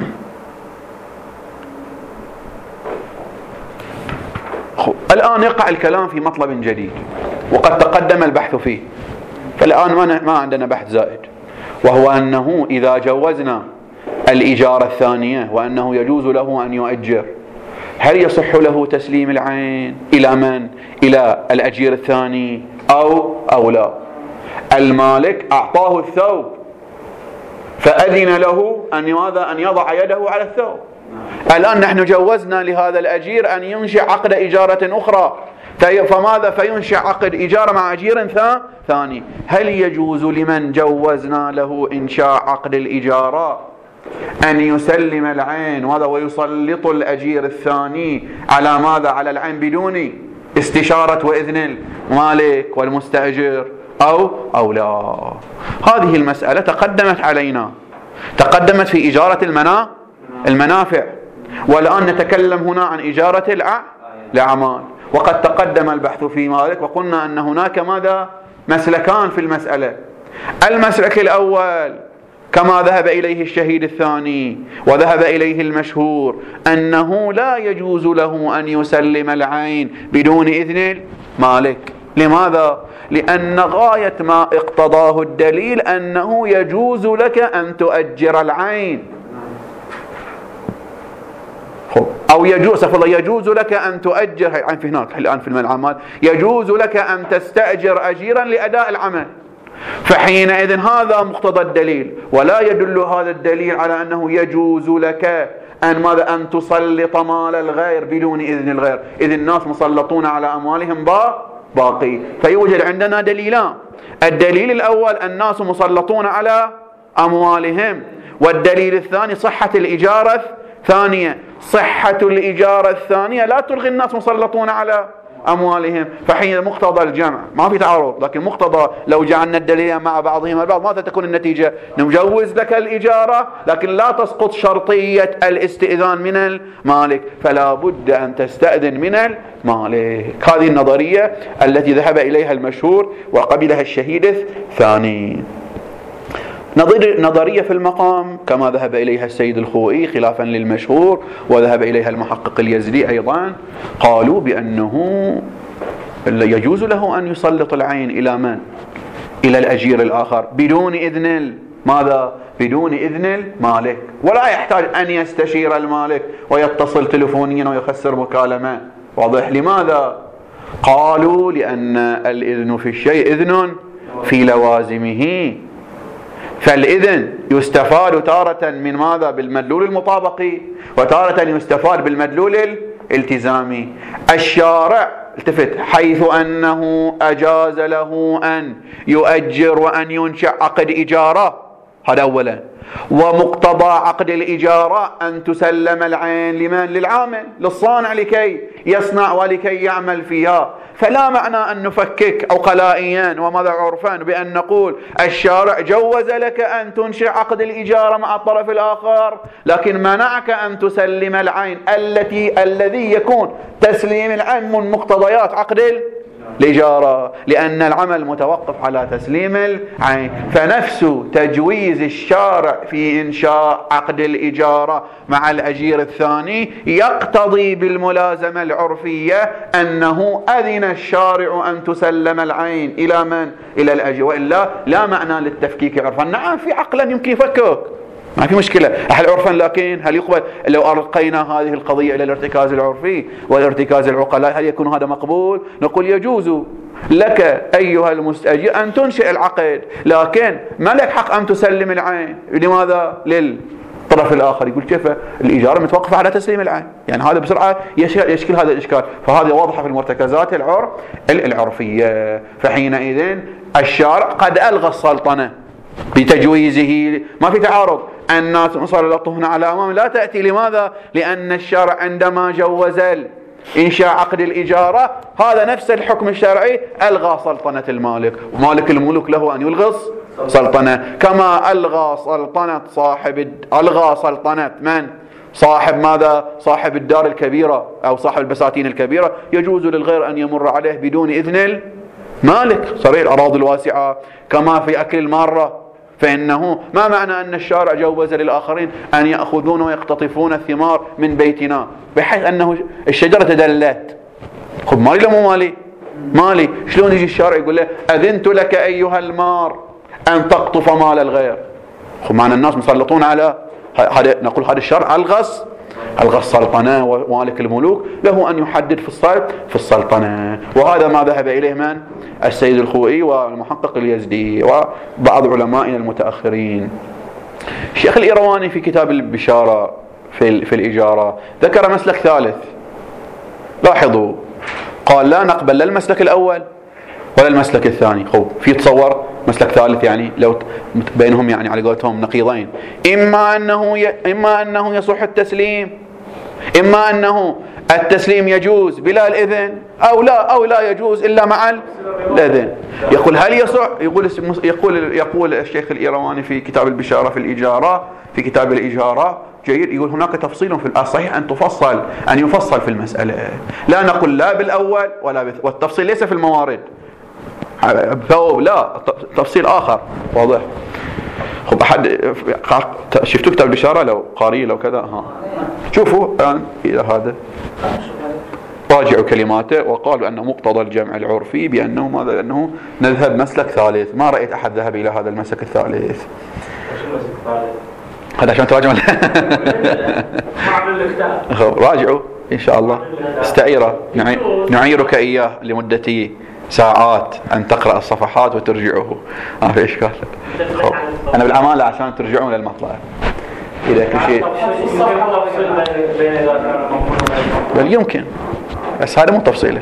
خب الآن يقع الكلام في مطلب جديد وقد تقدم البحث فيه، فالآن ما ما عندنا بحث زائد، وهو أنه إذا جوزنا الإجارة الثانية وأنه يجوز له أن يؤجر، هل يصح له تسليم العين إلى من؟ إلى الأجير الثاني أو أو لا؟ المالك أعطاه الثوب فأذن له أن ماذا؟ أن يضع يده على الثوب. الآن نحن جوزنا لهذا الأجير أن ينشئ عقد إجارة أخرى، فماذا؟ فينشئ عقد إجارة مع أجير ثاني. هل يجوز لمن جوزنا له إنشاء عقد الإجارة أن يسلم العين وهذا ويسلط الأجير الثاني على ماذا؟ على العين بدون استشارة وإذن المالك والمستأجر أو أو لا؟ هذه المسألة تقدمت علينا، تقدمت في إجارة المنا المنافع، والآن نتكلم هنا عن إجارة الأعمال، وقد تقدم البحث في مالك وقلنا أن هناك ماذا؟ مسلكان في المسألة. المسلك الأول كما ذهب إليه الشهيد الثاني وذهب إليه المشهور أنه لا يجوز له أن يسلم العين بدون إذن المالك. لماذا؟ لأن غاية ما اقتضاه الدليل أنه يجوز لك أن تؤجر العين، أو يجوز يجوز لك أن تؤجر العين في هناك الآن في العمل، يجوز لك أن تستأجر أجيرا لأداء العمل، فحينئذ هذا مقتضى الدليل، ولا يدل هذا الدليل على أنه يجوز لك أن ماذا؟ أن تسلط مال الغير بدون إذن الغير، إذ الناس مسلطون على أموالهم باقي. فيوجد عندنا دليلان، الدليل الأول الناس مسلطون على أموالهم، والدليل الثاني صحة الإجارة الثانية. صحة الإجارة الثانية لا تلغي الناس مسلطون على أموالهم. فحين مقتضى الجمع ما في تعارض، لكن مقتضى لو جعلنا الدليل مع بعضهما البعض ماذا تكون النتيجة؟ نجوز لك الإجارة لكن لا تسقط شرطية الاستئذان من المالك، فلا بد أن تستأذن من المالك. هذه النظرية التي ذهب إليها المشهور وقبلها الشهيد الثاني. نظرية في المقام كما ذهب إليها السيد الخوئي خلافا للمشهور، وذهب إليها المحقق اليزدي أيضا، قالوا بأنه يجوز له أن يسلط العين إلى من؟ إلى الأجير الآخر بدون إذن ماذا؟ بدون إذن المالك، ولا يحتاج أن يستشير المالك ويتصل تلفونيا ويخسر مكالمة. واضح؟ لماذا؟ قالوا لأن الإذن في الشيء إذن في لوازمه، فالإذن يستفاد تارة من ماذا؟ بالمدلول المطابقي، وتارة يستفاد بالمدلول الالتزامي. الشارع التفت حيث أنه أجاز له أن يؤجر وأن ينشأ عقد إجارة، هذا أولا، ومقتضى عقد الإجارة أن تسلم العين لمن؟ للعامل، للصانع لكي يصنع ولكي يعمل فيها. فلا معنى أن نفكك عقلائيا وماذا عرفان بأن نقول الشارع جوز لك أن تنشئ عقد الإجارة مع الطرف الآخر لكن منعك أن تسلم العين التي الذي يكون تسليم العين من مقتضيات عقد الإجارة، لأن العمل متوقف على تسليم العين. فنفس تجويز الشارع في إنشاء عقد الإجارة مع الأجير الثاني يقتضي بالملازمة العرفية أنه أذن الشارع أن تسلم العين إلى من؟ إلى الأجير، وإلا لا معنى للتفكيك عرفا. نعم في عقلا يمكن يفكك، ما في مشكلة أهل عرفا، لكن هل يقبل لو أرقينا هذه القضية إلى الارتكاز العرفي والارتكاز العقلاء هل يكون هذا مقبول؟ نقول يجوز لك أيها المستأجر أن تنشئ العقد لكن ما لك حق أن تسلم العين. لماذا؟ للطرف الآخر. يقول كيف الإجارة متوقفة على تسليم العين؟ يعني هذا بسرعة يشكل هذا الإشكال. فهذه واضحة في المرتكزات العرف العرفية. فحينئذ الشارع قد ألغى السلطنة بتجويزه، ما في تعارض. الناس مسلطون على أمام لا تأتي. لماذا؟ لأن الشرع عندما جوز إنشاء عقد الإجارة هذا نفس الحكم الشرعي ألغى سلطنة المالك، ومالك الملك له أن يلغي سلطنة، كما ألغى سلطنة صاحب ألغى سلطنة من؟ صاحب ماذا؟ صاحب الدار الكبيرة أو صاحب البساتين الكبيرة يجوز للغير أن يمر عليه بدون إذن المالك. صريح الأراضي الواسعة كما في أكل المارة، فإنه ما معنى أن الشارع جوز للآخرين أن يأخذون ويقتطفون الثمار من بيتنا بحيث أنه الشجرة تدلت. خب مالي لا مو مالي؟ مالي. شلون يجي الشارع يقول له أذنت لك أيها المار أن تقطف مال الغير؟ خب معنى الناس مسلطون على هذا. نقول هذا الشرع ألغس ألغى السلطنة، ومالك الملوك له أن يحدد في الصلب في السلطنة. وهذا ما ذهب إليه من؟ السيد الخوئي والمحقق اليزدي وبعض علمائنا المتأخرين. الشيخ الإيرواني في كتاب البشارة في, في الإجارة ذكر مسلك ثالث. لاحظوا، قال لا نقبل لا المسلك الأول ولا المسلك الثاني. خب في تصور مسلك ثالث يعني لو بينهم يعني على قولتهم نقيضين، إما أنه ي... إما أنه يصح التسليم، إما أنه التسليم يجوز بلا الإذن، أو لا أو لا يجوز إلا مع الإذن. يقول هل يصح؟ يقول يقول يقول الشيخ الإيرواني في كتاب البشارة في الإجارة في كتاب الإجارة جيد، يقول هناك تفصيل في الصحيح أن تفصل أن يفصل في المسألة. لا نقول لا بالأول ولا بالثاني، والتفصيل ليس في الموارد ثوب، لا تفصيل آخر واضح. خب أحد شفتوا كتاب البشارة لو قاري لو كذا ها شوفوا الآن إلى هذا راجعوا كلماته. وقالوا أن مقتضى الجمع العرفي بأنه ماذا؟ أنه نذهب مسلك ثالث. ما رأيت أحد ذهب إلى هذا المسلك الثالث. هذا عشان تراجعوا راجعوا إن شاء الله استعيره نعيرك إياه لمدة ساعات أن تقرأ الصفحات وترجعه. ما في إشكال. أنا بالعمالة عشان ترجعون للمطلع إذا كل شيء بل يمكن، بس هذا مو تفصيله.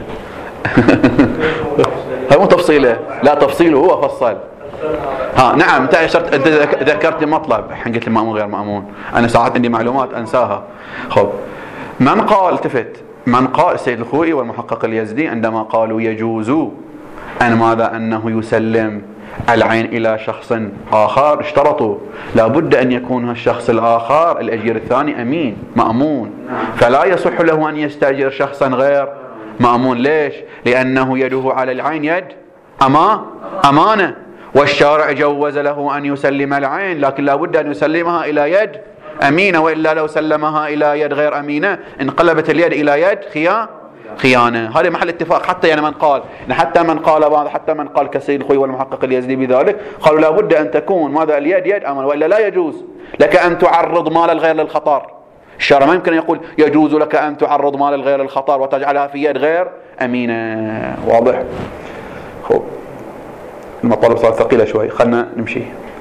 هذا مو تفصيله، لا تفصيله هو فصل. ها نعم انت اشرت انت ذكرت مطلب الحين قلت المأمون غير مأمون. انا ساعات عندي معلومات انساها. خب من قال التفت من قال السيد الخوئي والمحقق اليزدي عندما قالوا يجوز أن ماذا أنه يسلم العين إلى شخص آخر، اشترطوا لابد أن يكون الشخص الآخر الأجير الثاني أمين مأمون، فلا يصح له أن يستأجر شخصا غير مأمون. ليش؟ لأنه يده على العين يد أما أمانة، والشارع جوز له أن يسلم العين، لكن لابد أن يسلمها إلى يد أمينة، وإلا لو سلمها إلى يد غير أمينة انقلبت اليد إلى يد خيانة خيانة. هذا محل اتفاق. حتى يعني من قال حتى من قال بعض حتى من قال كالسيد الخوئي والمحقق اليزدي بذلك قالوا لابد أن تكون ماذا اليد يد أمانة، وإلا لا يجوز لك أن تعرض مال الغير للخطر. الشارع ما يمكن يقول يجوز لك أن تعرض مال الغير للخطر وتجعلها في يد غير أمينة. واضح؟ خب المطالب صارت ثقيلة شوي، خلنا نمشي.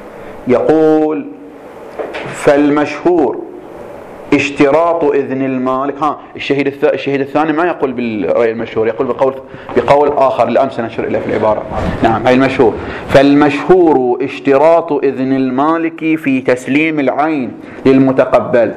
يقول فالمشهور اشتراط إذن المالك. ها الشهيد الث... الشهيد الثاني ما يقول بالرأي المشهور، يقول بقول بقول آخر الآن سنشر إليه في العبارة. نعم هاي المشهور. فالمشهور اشتراط إذن المالك في تسليم العين للمتقبل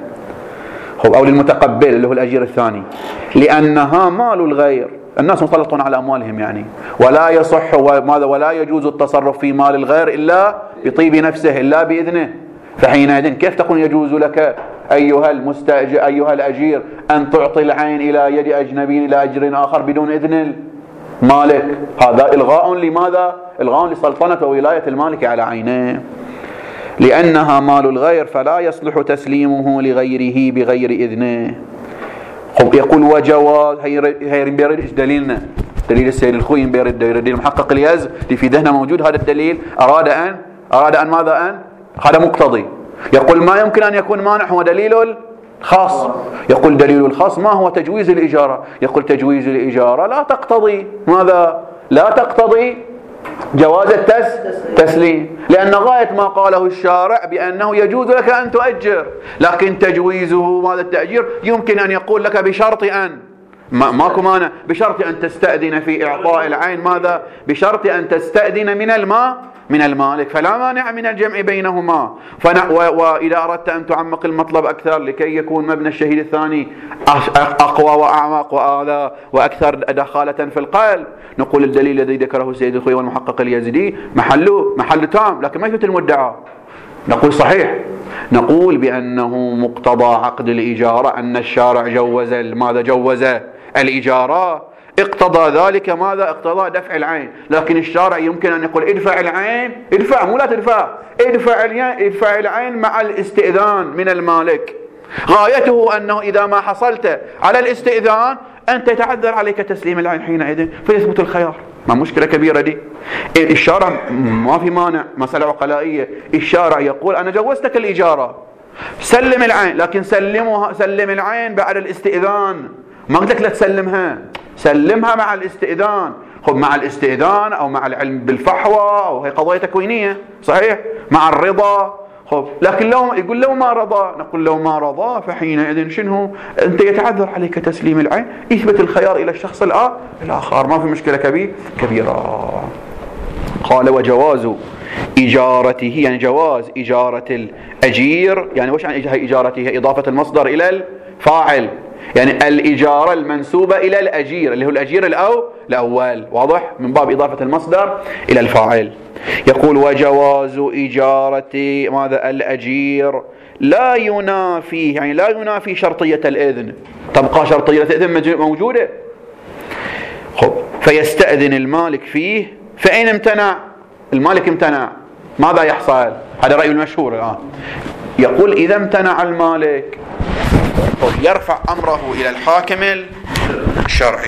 أو للمتقبل اللي هو الأجير الثاني، لأنها مال الغير، الناس مسلطون على أموالهم يعني، ولا يصح وماذا ولا يجوز التصرف في مال الغير إلا بطيب نفسه إلا بإذنه. فحينئذ كيف تقول يجوز لك أيها المستأجر أيها الأجير أن تعطي العين إلى يد أجنبي إلى أجر آخر بدون إذن المالك؟ هذا إلغاء لماذا؟ إلغاء لسلطنة وولاية المالك على عينه، لأنها مال الغير فلا يصلح تسليمه لغيره بغير إذنه. يقول وجواز هي بيرد دليلنا دليل السيد الخوئي بيرد دليل المحقق اليز اللي في ذهنه موجود. هذا الدليل أراد أن أراد أن ماذا أن هذا مقتضي. يقول ما يمكن أن يكون مانع هو دليل الخاص. يقول دليل الخاص ما هو تجويز الإجارة. يقول تجويز الإجارة لا تقتضي ماذا لا تقتضي جواز التسليم، لأن غاية ما قاله الشارع بأنه يجوز لك أن تؤجر، لكن تجويزه ماذا التأجير يمكن أن يقول لك بشرط أن ما ماكو مانع بشرط أن تستأذن في إعطاء العين ماذا بشرط أن تستأذن من الماء من المالك، فلا مانع من الجمع بينهما. وإذا أردت أن تعمق المطلب أكثر لكي يكون مبنى الشهيد الثاني أقوى وأعمق وآذى وأكثر دخالة في القلب، نقول الدليل الذي ذكره السيد الخوئي والمحقق اليزدي محله محل تام، لكن ما يثبت المدعى. نقول صحيح، نقول بأنه مقتضى عقد الإجارة أن الشارع جوز ماذا جوز الإجارة، اقتضى ذلك ماذا اقتضى دفع العين، لكن الشارع يمكن أن يقول ادفع العين ادفع مو لا تدفع ادفع العين ادفع العين مع الاستئذان من المالك. غايته أنه إذا ما حصلت على الاستئذان أنت يتعذر عليك تسليم العين حينئذ فيثبت الخيار. ما مشكلة كبيرة دي. الشارع ما في مانع، مسألة عقلائية. الشارع يقول أنا جوزتك الإجارة سلم العين، لكن سلمها سلم العين بعد الاستئذان. ما قلت لك لا تسلمها، سلمها مع الاستئذان. خب مع الاستئذان أو مع العلم بالفحوى أو هي قضايا تكوينية صحيح مع الرضا. خب لكن لو يقول لو ما رضى نقول لو ما رضى فحينئذ شنو أنت يتعذر عليك تسليم العين، يثبت الخيار إلى الشخص الآخر، ما في مشكلة كبير كبيرة. قال وجواز إجارته يعني جواز إجارة الأجير، يعني وش عن إجارته؟ إضافة المصدر إلى الفاعل، يعني الإجارة المنسوبة إلى الأجير اللي هو الأجير الأو الأول، واضح من باب إضافة المصدر إلى الفاعل. يقول وجواز إجارة ماذا الأجير لا ينافي يعني لا ينافي شرطية الإذن، تبقى شرطية الإذن موجودة. خب فيستأذن المالك فيه، فإن امتنع المالك امتنع ماذا يحصل؟ هذا رأي المشهور الآن. يقول إذا امتنع المالك يرفع أمره إلى الحاكم الشرعي،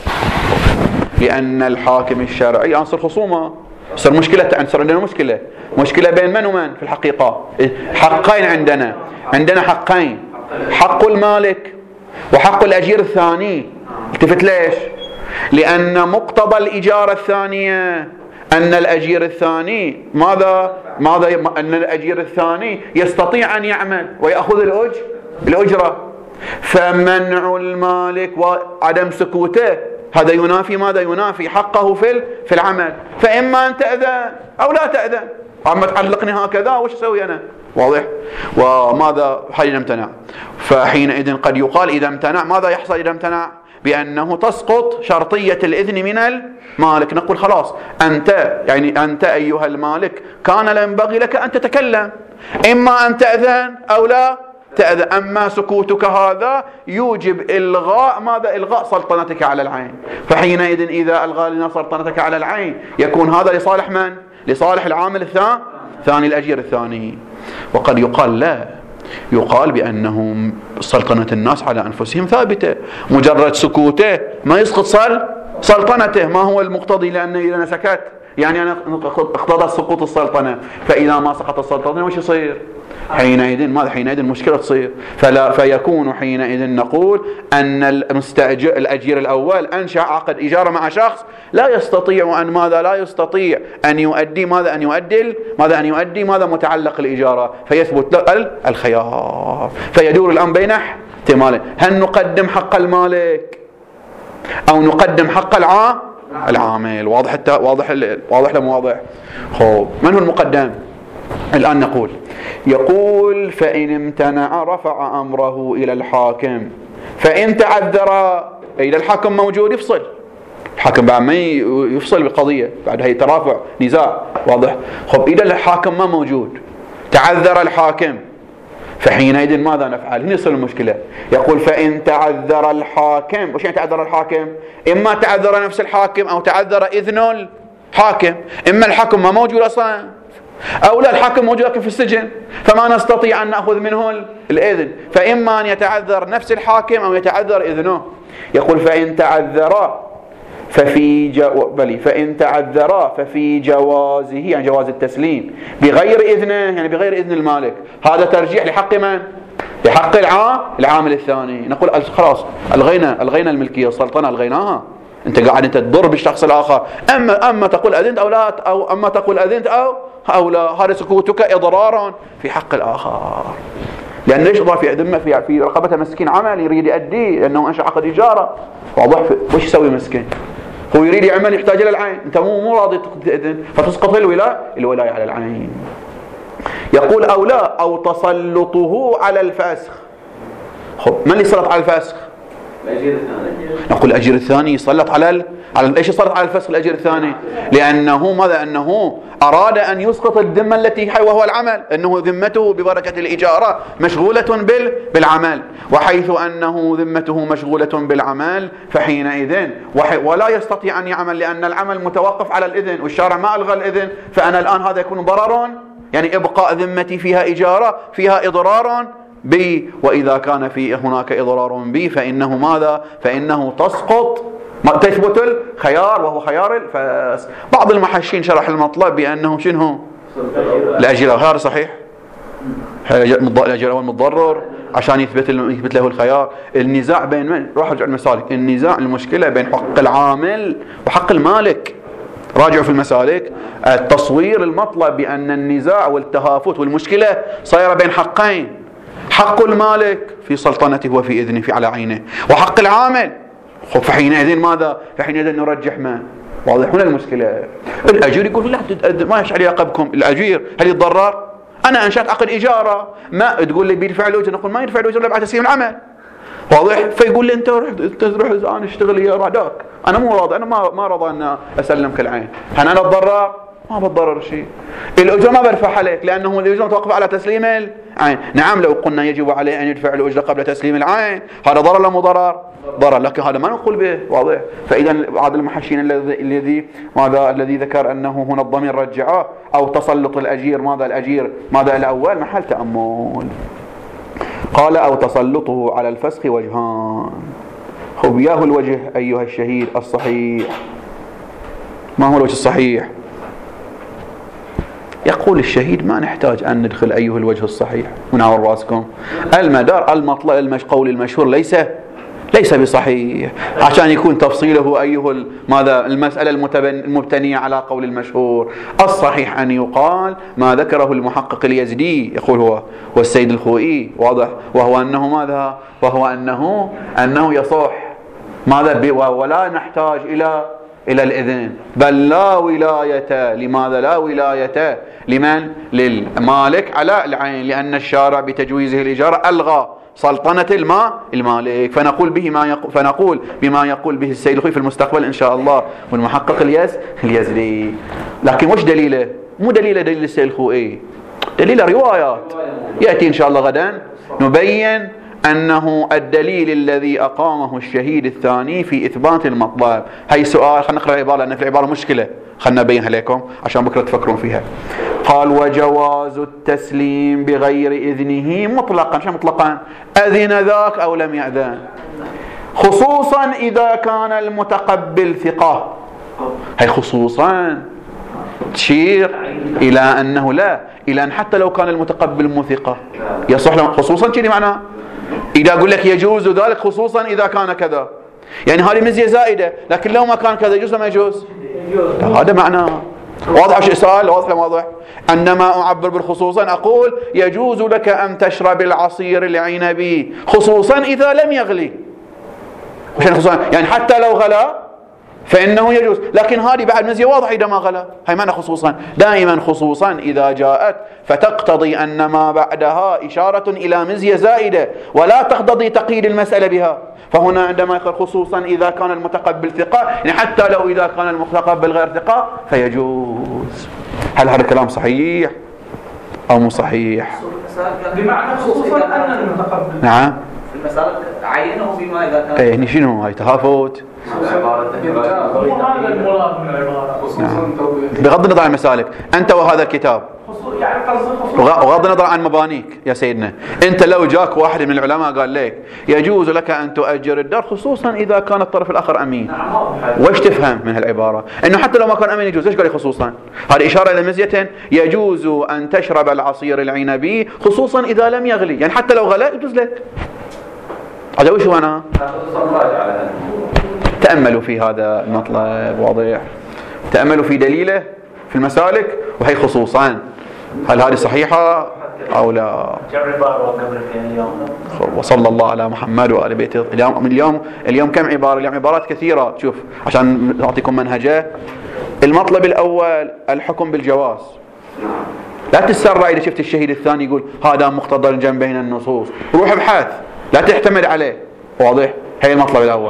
لأن الحاكم الشرعي عنصر خصومة، صار مشكلة صار عندنا مشكلة مشكلة بين من ومن في الحقيقة؟ حقين عندنا عندنا حقين، حق المالك وحق الأجير الثاني. التفت ليش؟ لأن مقتضى الإجارة الثانية أن الأجير الثاني ماذا ماذا أن الأجير الثاني يستطيع أن يعمل ويأخذ الأجر الأجرة، فمنع المالك وعدم سكوته هذا ينافي ماذا؟ ينافي حقه في في العمل. فإما أن تأذن أو لا تأذن، أما تعلقني هكذا وش أسوي أنا؟ واضح؟ وماذا حين امتنع؟ فحينئذ قد يقال إذا امتنع ماذا يحصل؟ إذا امتنع بأنه تسقط شرطية الإذن من المالك. نقول خلاص أنت يعني أنت أيها المالك كان ينبغي لك أن تتكلم، إما أن تأذن أو لا تأذن، أما سكوتك هذا يوجب إلغاء ماذا؟ إلغاء سلطنتك على العين. فحينئذ إذا ألغى لنا سلطنتك على العين يكون هذا لصالح من؟ لصالح العامل الثاني ثاني الأجير الثاني. وقد يقال لا، يقال بأنه سلطنة الناس على أنفسهم ثابتة، مجرد سكوته ما يسقط صل سلطنته. ما هو المقتضي؟ لأن إذا أنا سكت يعني أنا اقتضى سقوط السلطنة، فإذا ما سقط السلطنة وش يصير؟ حينئذ ماذا؟ حينئذ مشكلة تصير. فلا فيكون حينئذ نقول أن المستأجر الأجير الأول أنشأ عقد إجارة مع شخص لا يستطيع أن ماذا؟ لا يستطيع أن يؤدي ماذا؟ أن يؤدي ماذا؟ أن يؤدي ماذا؟ متعلق الإجارة، فيثبت له الخيار. فيدور الأمر بين احتمالين، هل نقدم حق المالك أو نقدم حق العام العامل؟ واضح التا... واضح ال... واضح لم واضح؟ خب من هو المقدم؟ الآن نقول يقول فإن امتنع رفع أمره إلى الحاكم، فإن تعذر إلى الحاكم موجود يفصل، الحاكم بعد ما يفصل بالقضية بعد هي ترافع نزاع واضح. خب إذا الحاكم ما موجود تعذر الحاكم فحينئذ ماذا نفعل؟ هنا يصير المشكلة. يقول فإن تعذر الحاكم، وش يعني تعذر الحاكم؟ إما تعذر نفس الحاكم أو تعذر إذن الحاكم، إما الحاكم ما موجود أصلا أو لا الحاكم موجود لكن في السجن فما نستطيع أن نأخذ منه الإذن، فإما أن يتعذر نفس الحاكم أو يتعذر إذنه. يقول فإن تعذر ففي جو... بلي فإن تعذر ففي جوازه يعني جواز التسليم بغير إذنه يعني بغير إذن المالك، هذا ترجيح لحق من؟ لحق العام العامل الثاني. نقول خلاص الغينا الغينا الملكية السلطنة الغيناها، انت قاعد انت تضر بالشخص الاخر، اما اما تقول اذنت او لا او اما تقول اذنت او او لا، هذا سكوتك اضرار في حق الاخر. لان ليش اضافي ذمه في في رقبه مسكين عمل يريد يؤدي لانه انشا عقد اجاره واضح. وش يسوي مسكين؟ هو يريد يعمل يحتاج الى العين، انت مو مو راضي تاذن فتسقط الولايه الولايه على العين. يقول او لا او تسلطه على الفسخ. خب من اللي يسلط على الفسخ؟ الأجير الثاني. نقول الأجير الثاني يسلط على ال... على ايش يسلط على الفسخ الأجير الثاني؟ لأنه ماذا؟ أنه أراد أن يسقط الذمة التي حي وهو العمل، أنه ذمته ببركة الإجارة مشغولة بال... بالعمل، وحيث أنه ذمته مشغولة بالعمل فحينئذ وحي... ولا يستطيع أن يعمل لأن العمل متوقف على الإذن والشارع ما ألغى الإذن، فأنا الآن هذا يكون ضرر، يعني إبقاء ذمتي فيها إجارة فيها إضرار بي، وإذا كان في هناك إضرار بي فإنه ماذا؟ فإنه تسقط تثبت الخيار وهو خيار الفاس. بعض المحشين شرح المطلب بأنه شنو؟ الأجير غير صحيح، الأجير هو المتضرر عشان يثبت يثبت له الخيار. النزاع بين من؟ راح ارجع المسالك، النزاع المشكلة بين حق العامل وحق المالك. راجعوا في المسالك التصوير المطلب بأن النزاع والتهافت والمشكلة صايرة بين حقين، حق المالك في سلطنته وفي إذنه في على عينه، وحق العامل. فحينئذ ماذا؟ فحينئذ نرجح ما واضح. هنا المشكلة. الأجير يقول لا ما يشعر يعقبكم، الأجير هل يتضرر؟ أنا أنشأت عقد إجارة، ما تقول لي بيدفع الأجر، نقول ما يدفع الأجر إلا بعد تسليم العمل واضح. فيقول لي أنت روح تروح الآن اشتغل يا راداك، أنا مو راضي، أنا ما ما راضي أن أسلمك العين، هل أنا أتضرر؟ ما بتضرر شيء. الأجرة ما برفع عليك لأنه الأجرة متوقف على تسليم العين. نعم لو قلنا يجب عليه أن يدفع الأجرة قبل تسليم العين هذا ضرر ولا مو ضرر؟ ضرر، لكن هذا ما نقول به واضح. فإذا بعض المحشين الذي الذي ماذا الذي ذكر أنه هنا الضمير رجعه أو تسلط الأجير، ماذا الأجير ماذا الأول محل تأمل. قال أو تسلطه على الفسخ وجهان. خب ياه الوجه أيها الشهيد الصحيح. ما هو الوجه الصحيح؟ يقول الشهيد ما نحتاج أن ندخل أيه الوجه الصحيح ونعور راسكم، المدار المطلع القول المشهور ليس ليس بصحيح عشان يكون تفصيله أيه ماذا المسألة المبتنية على قول المشهور. الصحيح أن يقال ما ذكره المحقق اليزدي يقول هو والسيد الخوئي واضح، وهو أنه ماذا؟ وهو أنه أنه يصح ماذا؟ ولا نحتاج إلى إلى الإذن، بل لا ولاية. لماذا لا ولاية؟ لمن؟ للمالك على العين، لأن الشارع بتجويزه الإجارة ألغى سلطنة الماء المالك، فنقول به ما يقول فنقول بما يقول به السيد الخوي في المستقبل إن شاء الله، والمحقق اليز اليزدي. لكن وش دليله؟ مو دليله دليل السيد الخوي، دليل روايات يأتي إن شاء الله غدا نبين أنه الدليل الذي أقامه الشهيد الثاني في إثبات المطلب. هاي سؤال، خلينا نقرأ العبارة لأن في العبارة مشكلة، خلنا نبينها لكم عشان بكرة تفكرون فيها. قال وجواز التسليم بغير إذنه مطلقا. شو مطلقا؟ أذن ذاك أو لم يأذن، خصوصا إذا كان المتقبل ثقة. هاي خصوصا تشير إلى أنه لا، إلى أن حتى لو كان المتقبل مو ثقة يصح له. خصوصا كذي معناه إذا أقول لك يجوز ذلك خصوصا إذا كان كذا، يعني هذه مزية زائدة، لكن لو ما كان كذا يجوز ولا ما يجوز؟ هذا معناه. واضح شيء سؤال؟ واضح ولا واضح؟ أنما أعبر بالخصوصا أقول يجوز لك أن تشرب العصير العنبي خصوصا إذا لم يغلي. يعني حتى لو غلا فإنه يجوز، لكن هذه بعد مزية واضحة إذا ما غلا. هي معنى خصوصا. دائما خصوصا إذا جاءت فتقتضي أن ما بعدها إشارة إلى مزية زائدة ولا تقتضي تقييد المسألة بها. فهنا عندما يقول خصوصا إذا كان المتقبل ثقة، يعني حتى لو إذا كان المتقبل غير ثقة فيجوز. هل هذا الكلام صحيح أو مو صحيح؟ بمعنى خصوصا أن المتقبل نعم المسألة عينه بما إذا كان إيه شنو هاي تهافت؟ وهذا المراد من العبارة نعم. بغض النظر عن مسالك أنت وهذا الكتاب، وغض النظر عن مبانيك يا سيدنا، أنت لو جاك واحد من العلماء قال لك يجوز لك أن تؤجر الدار خصوصا إذا كان الطرف الآخر أمين، وش تفهم من هالعبارة؟ أنه حتى لو ما كان أمين يجوز. إيش قال خصوصا؟ هذه إشارة إلى مزية. يجوز أن تشرب العصير العنبي خصوصا إذا لم يغلي، يعني حتى لو غلا يجوز لك. هذا وش هو؟ أنا تأملوا في هذا المطلب واضح، تأملوا في دليله في المسالك، وهي خصوصا هل هذه صحيحة أو لا؟ وصلى الله على محمد وآل بيته. اليوم اليوم اليوم كم عبارة؟ اليوم عبارات كثيرة. شوف عشان أعطيكم منهجة. المطلب الأول الحكم بالجواز. لا تتسرع إذا شفت الشهيد الثاني يقول هذا مقتضى الجمع بين النصوص، روح ابحث، لا تعتمد عليه. واضح؟ هي المطلب الأول.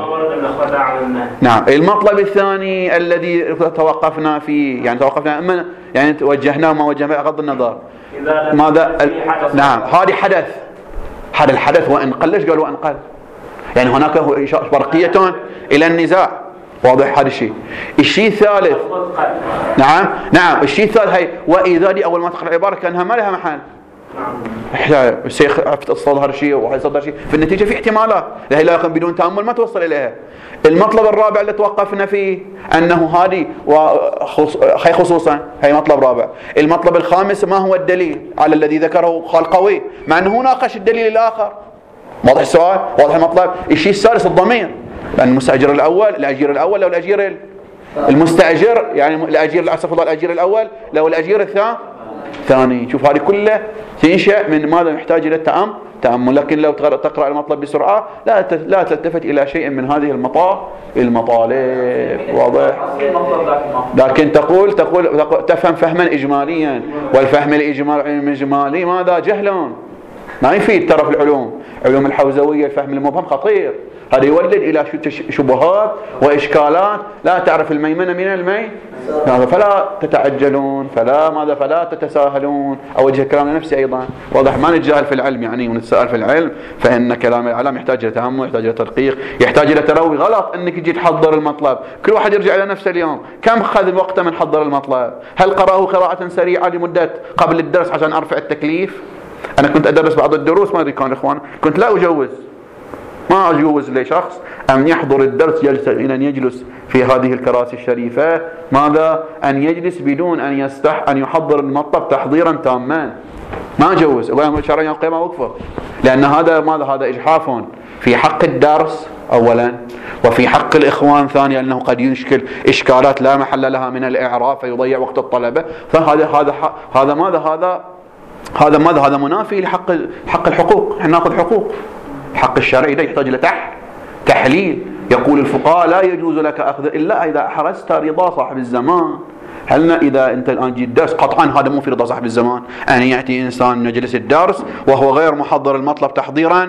نعم. المطلب الثاني الذي توقفنا فيه، يعني توقفنا أما يعني وجهناه ما وجهناه بغض النظر ماذا ال... نعم هذه حدث. هذا الحدث وإن قلش قال وإن قل، يعني هناك برقية إلى النزاع. واضح هذا الشيء. الشيء الثالث نعم نعم الشيء الثالث هي وإذا دي أول ما تقرأ العبارة كأنها ما لها محل. الشيخ صدر شيء وواحد صدر شيء، في النتيجة في احتمالات لا يكون بدون تأمل ما توصل إليها. المطلب الرابع اللي توقفنا فيه أنه هذه هي خصوصا، هي مطلب رابع. المطلب الخامس ما هو الدليل على الذي ذكره قال قوي، مع أنه ناقش الدليل الآخر. واضح السؤال؟ واضح المطلب؟ الشيء الثالث الضمير، لأن المستأجر الأول الأجير الأول لو الأجير المستأجر، يعني الأجير أسف الله الأجير الأول لو الأجير الثاني ثاني. شوف هذه كلها تنشأ من ماذا يحتاج إلى التأمل تأمل. لكن لو تقرأ المطلب بسرعة لا لا تلتفت إلى شيء من هذه المطالب المطالب. واضح؟ لكن تقول تقول تفهم فهما إجماليا، والفهم الإجمالي ماذا؟ جهل ما يفيد. ترى في العلوم علوم الحوزوية الفهم المبهم خطير، هذا يولد إلى شبهات وإشكالات لا تعرف الميمنة من المي. فلا تتعجلون، فلا ماذا فلا تتساهلون. أوجه كلام لنفسي أيضا. واضح؟ ما نتجاهل في العلم يعني ونتساءل في العلم، فإن كلام العلم يحتاج إلى تأمل، يحتاج إلى تدقيق، يحتاج إلى تروي. غلط أنك تجي تحضر المطلب. كل واحد يرجع إلى نفسه اليوم كم خذ وقته من حضر المطلب؟ هل قرأه قراءة سريعة لمدة قبل الدرس عشان أرفع التكليف؟ أنا كنت أدرس بعض الدروس ما أدري كان إخوان، كنت لا أجوز ما أجوز لشخص أن يحضر الدرس جلسة إلى أن يجلس في هذه الكراسي الشريفة ماذا أن يجلس بدون أن يستح أن يحضر المطلب تحضيرا تاما. ما أجوز. شرعا يوم القيامة وقفه، لأن هذا ماذا هذا إجحاف في حق الدرس أولا، وفي حق الإخوان ثانيا، أنه قد يشكل إشكالات لا محل لها من الإعراب فيضيع وقت الطلبة. فهذا هذا هذا ماذا هذا هذا ماذا هذا منافي لحق حق الحقوق. احنا ناخذ حقوق. الحق الشرعي ده يحتاج إلى تح تحليل. يقول الفقهاء لا يجوز لك أخذ إلا إذا حرزت رضا صاحب الزمان. هل إذا أنت الآن جيت الدرس قطعا هذا مو في رضا صاحب الزمان، أن يأتي إنسان مجلس الدرس وهو غير محضر المطلب تحضيرا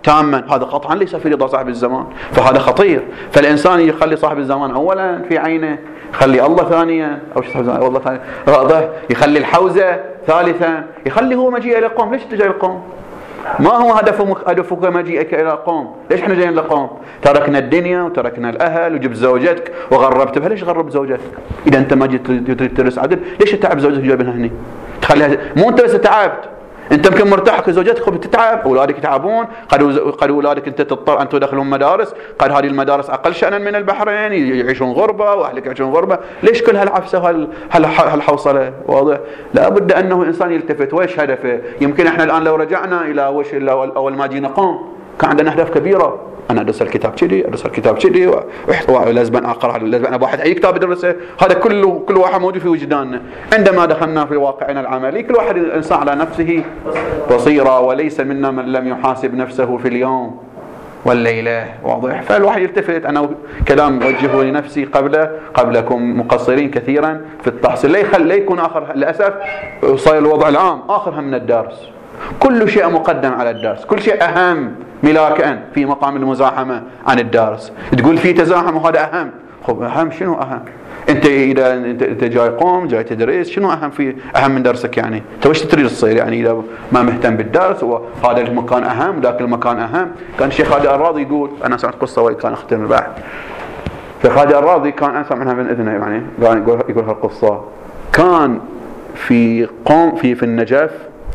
تاما، هذا قطعا ليس في رضا صاحب الزمان، فهذا خطير. فالإنسان يخلي صاحب الزمان أولا في عينه، يخلي الله ثانيا، أو والله ثانيا راضح، يخلي الحوزة ثالثا، يخلي هو مجيء إلى قوم. ليش أنت جاي القوم؟ ما هو هدفك هدفك مجيئك إلى قوم؟ ليش احنا جايين لقوم؟ تركنا الدنيا وتركنا الأهل وجبت زوجتك وغربت بها. ليش غرب زوجتك؟ إذا أنت ما جيت تريد تدرس عدل، ليش تعب زوجتك جايبينها هنا؟ تخليها، مو أنت بس تعبت، أنت يمكن مرتاح كزوجتك بتتعب، أولادك يتعبون، قد قد أولادك أنت تضطر أن تدخلهم مدارس، قد هذه المدارس أقل شأنا من البحرين، يعيشون غربة وأهلك يعيشون غربة. ليش كل هالعفسة هالحوصلة؟ واضح؟ لا بد أنه الإنسان يلتفت. وإيش هدفه؟ يمكن إحنا الآن لو رجعنا إلى وش أول ما جينا قوم كان عندنا أهداف كبيرة. أنا أدرس الكتاب كذي، أدرس الكتاب كذي، ولازم أقرأ، لازم أنا واحد أي كتاب يدرسه. هذا كله كل واحد موجود في وجداننا. عندما دخلنا في واقعنا العملي كل واحد الإنسان على نفسه بصيرة، وليس منا من لم يحاسب نفسه في اليوم والليلة. واضح؟ فالواحد يلتفت. أنا كلام وجهه لنفسي قبل قبلكم مقصرين كثيرا في التحصيل، لا يخل لا يكون آخر. للأسف صار الوضع العام آخرها من الدرس، كل شيء مقدم على الدرس، كل شيء أهم ملاكا في مقام المزاحمة عن الدرس. تقول في تزاحم وهذا أهم. خب أهم شنو أهم؟ أنت إذا أنت جاي قوم جاي تدرس، شنو أهم في أهم من درسك؟ يعني أنت وش تريد تصير؟ يعني إذا ما مهتم بالدرس وهذا المكان أهم وذاك المكان أهم. كان الشيخ خالد الراضي يقول، أنا سمعت قصة وكان أختم البحث. فخالد الراضي كان أسمع منها من إذنه، يعني يقول يقول هالقصة. كان في قوم في في النجف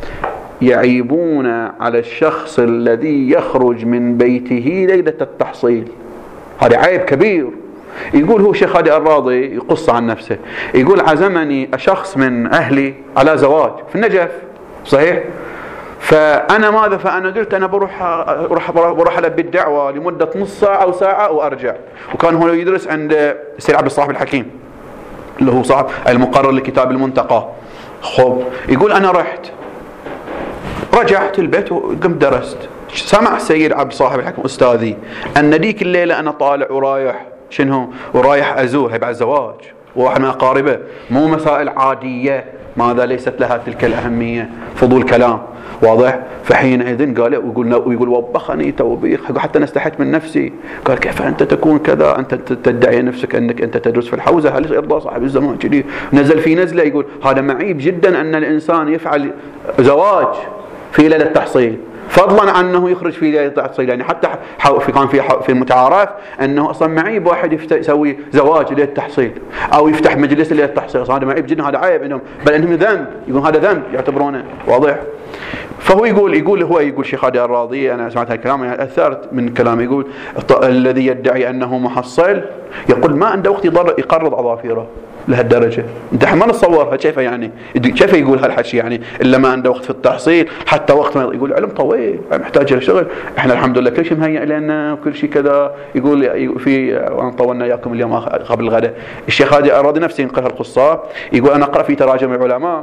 يعيبون على الشخص الذي يخرج من بيته ليلة التحصيل. هذا عيب كبير. يقول هو شيخ هادي الراضي يقص عن نفسه، يقول عزمني شخص من أهلي على زواج في النجف، صحيح؟ فأنا ماذا؟ فأنا قلت أنا بروح بروح بروح ألبي الدعوة لمدة نص ساعة أو ساعة وأرجع. وكان هو يدرس عند السيد عبد الصاحب الحكيم اللي هو صاحب المقرر لكتاب المنتقى. خب يقول أنا رحت رجعت البيت وقمت درست. سمع السيد عبد صاحب الحكم أستاذي أن ديك الليلة أنا طالع ورايح شنو ورايح أزور بعد الزواج وواحد من أقاربه، مو مسائل عادية، ماذا ليست لها تلك الأهمية، فضول كلام. واضح؟ فحينئذ قال ويقول ويقول وبخني توبيخ، حتى أنا استحيت من نفسي. قال كيف أنت تكون كذا؟ أنت تدعي نفسك أنك أنت تدرس في الحوزة، هل يرضى صاحب الزمان كذي؟ نزل في نزلة يقول هذا معيب جدا أن الإنسان يفعل زواج في ليلة التحصيل، فضلا عن انه يخرج في ليله التحصيل. يعني حتى في كان في في المتعارف انه اصلا معيب واحد يسوي زواج ليله التحصيل او يفتح مجلس ليله التحصيل، هذا معيب جدا، هذا عيب عندهم، بل انهم ذنب، يقول هذا ذنب يعتبرونه. واضح؟ فهو يقول يقول هو يقول شيخ هادي الراضي، انا سمعت هالكلام يعني اثرت من كلامه، يقول الذي يدعي انه محصل يقول ما عنده وقت يقرض اظافيره لهالدرجه. انت ما نتصورها كيف يعني كيف يقول هالحكي يعني الا ما عنده وقت في التحصيل، حتى وقت ما يقول علم طويل محتاج له شغل. احنا الحمد لله كل شيء مهيئ لنا وكل شيء كذا. يقول في وانا طولنا اياكم اليوم قبل الغداء، الشيخ هادي الراضي نفسه ينقل هالقصه، يقول انا اقرا في تراجم العلماء،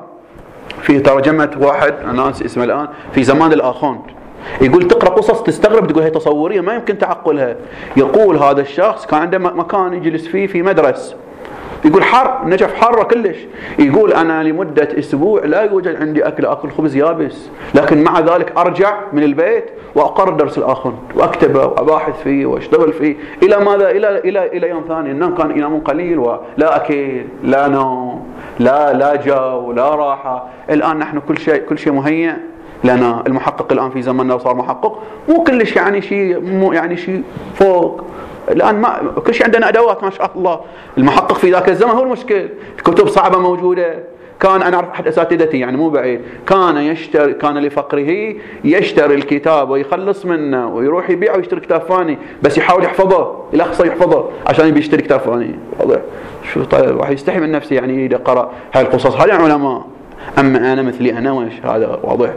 في ترجمه واحد انا انسى اسمه الان في زمان الاخوند، يقول تقرأ قصص تستغرب، تقول هي تصورية ما يمكن تعقلها. يقول هذا الشخص كان عنده مكان يجلس فيه في مدرس، يقول حر نجف حارة كلش، يقول أنا لمدة أسبوع لا يوجد عندي أكل، أكل خبز يابس، لكن مع ذلك أرجع من البيت وأقرر درس الآخر وأكتبه وأباحث فيه وأشتغل فيه إلى ماذا؟ إلى إلى إلى يوم ثاني. النوم كان ينامون قليل ولا أكل لا نوم لا لا جو لا راحة. الآن نحن كل شيء كل شيء مهيئ لنا. المحقق الآن في زمننا وصار محقق مو كلش يعني شيء مو يعني شيء فوق. الآن ما كل شيء عندنا أدوات ما شاء الله. المحقق في ذاك الزمن هو المشكل، الكتب صعبة موجودة. كان أنا أعرف أحد أساتذتي يعني مو بعيد كان يشتري، كان لفقره يشتري الكتاب ويخلص منه ويروح يبيعه ويشتري كتاب ثاني، بس يحاول يحفظه إلى أقصى يحفظه عشان يبي يشتري كتاب ثاني. واضح؟ شو طيب واحد يستحي من نفسه يعني إذا قرأ هاي القصص. هذا علماء، أما أنا مثلي أنا وش هذا. واضح؟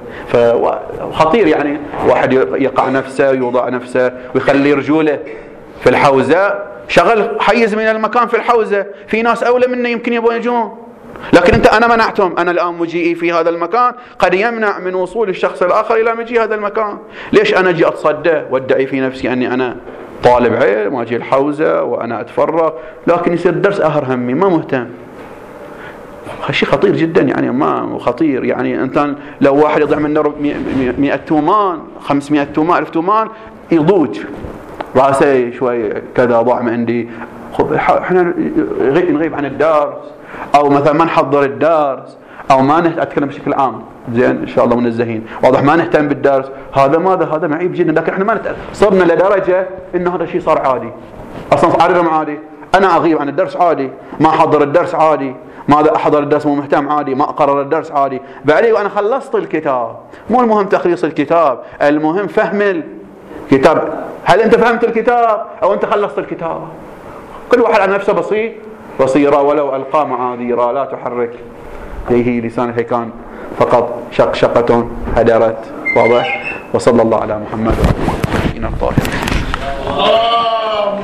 فخطير يعني واحد يقع نفسه يوضع نفسه ويخلي رجوله في الحوزة، شغل حيز من المكان في الحوزة، في ناس أولى منه يمكن يبون يجون، لكن أنت أنا منعتهم. أنا الآن مجيئي في هذا المكان قد يمنع من وصول الشخص الآخر إلى مجيء هذا المكان. ليش أنا أجي أتصدى وأدعي في نفسي أني أنا طالب علم وأجي الحوزة وأنا أتفرغ، لكن يصير الدرس آخر همي، ما مهتم. شيء خطير جدا يعني، ما خطير يعني. انت لو واحد يضيع منه مئة تومان خمسمئة تومان ألف تومان يضوج راسه شوي كذا ضاع من عندي، احنا نغيب عن الدرس او مثلا ما نحضر الدرس او ما نهتم، اتكلم بشكل عام زين ان شاء الله منزهين واضح، ما نهتم بالدرس، هذا ماذا هذا معيب جدا. لكن احنا ما نهتم، صرنا لدرجه ان هذا الشيء صار عادي اصلا، صار عادي. انا اغيب عن الدرس عادي، ما احضر الدرس عادي، ما احضر الدرس مو مهتم عادي، ما اقرر الدرس عادي، بعدين وانا خلصت الكتاب. مو المهم تخليص الكتاب، المهم فهم الكتاب. هل انت فهمت الكتاب او انت خلصت الكتاب؟ كل واحد على نفسه بصير بصيره، ولو القى معاذيره لا تحرك به لسانه كان فقط شقشقة هدرت. واضح؟ وصلى الله على محمد وعلى اله الطاهرين.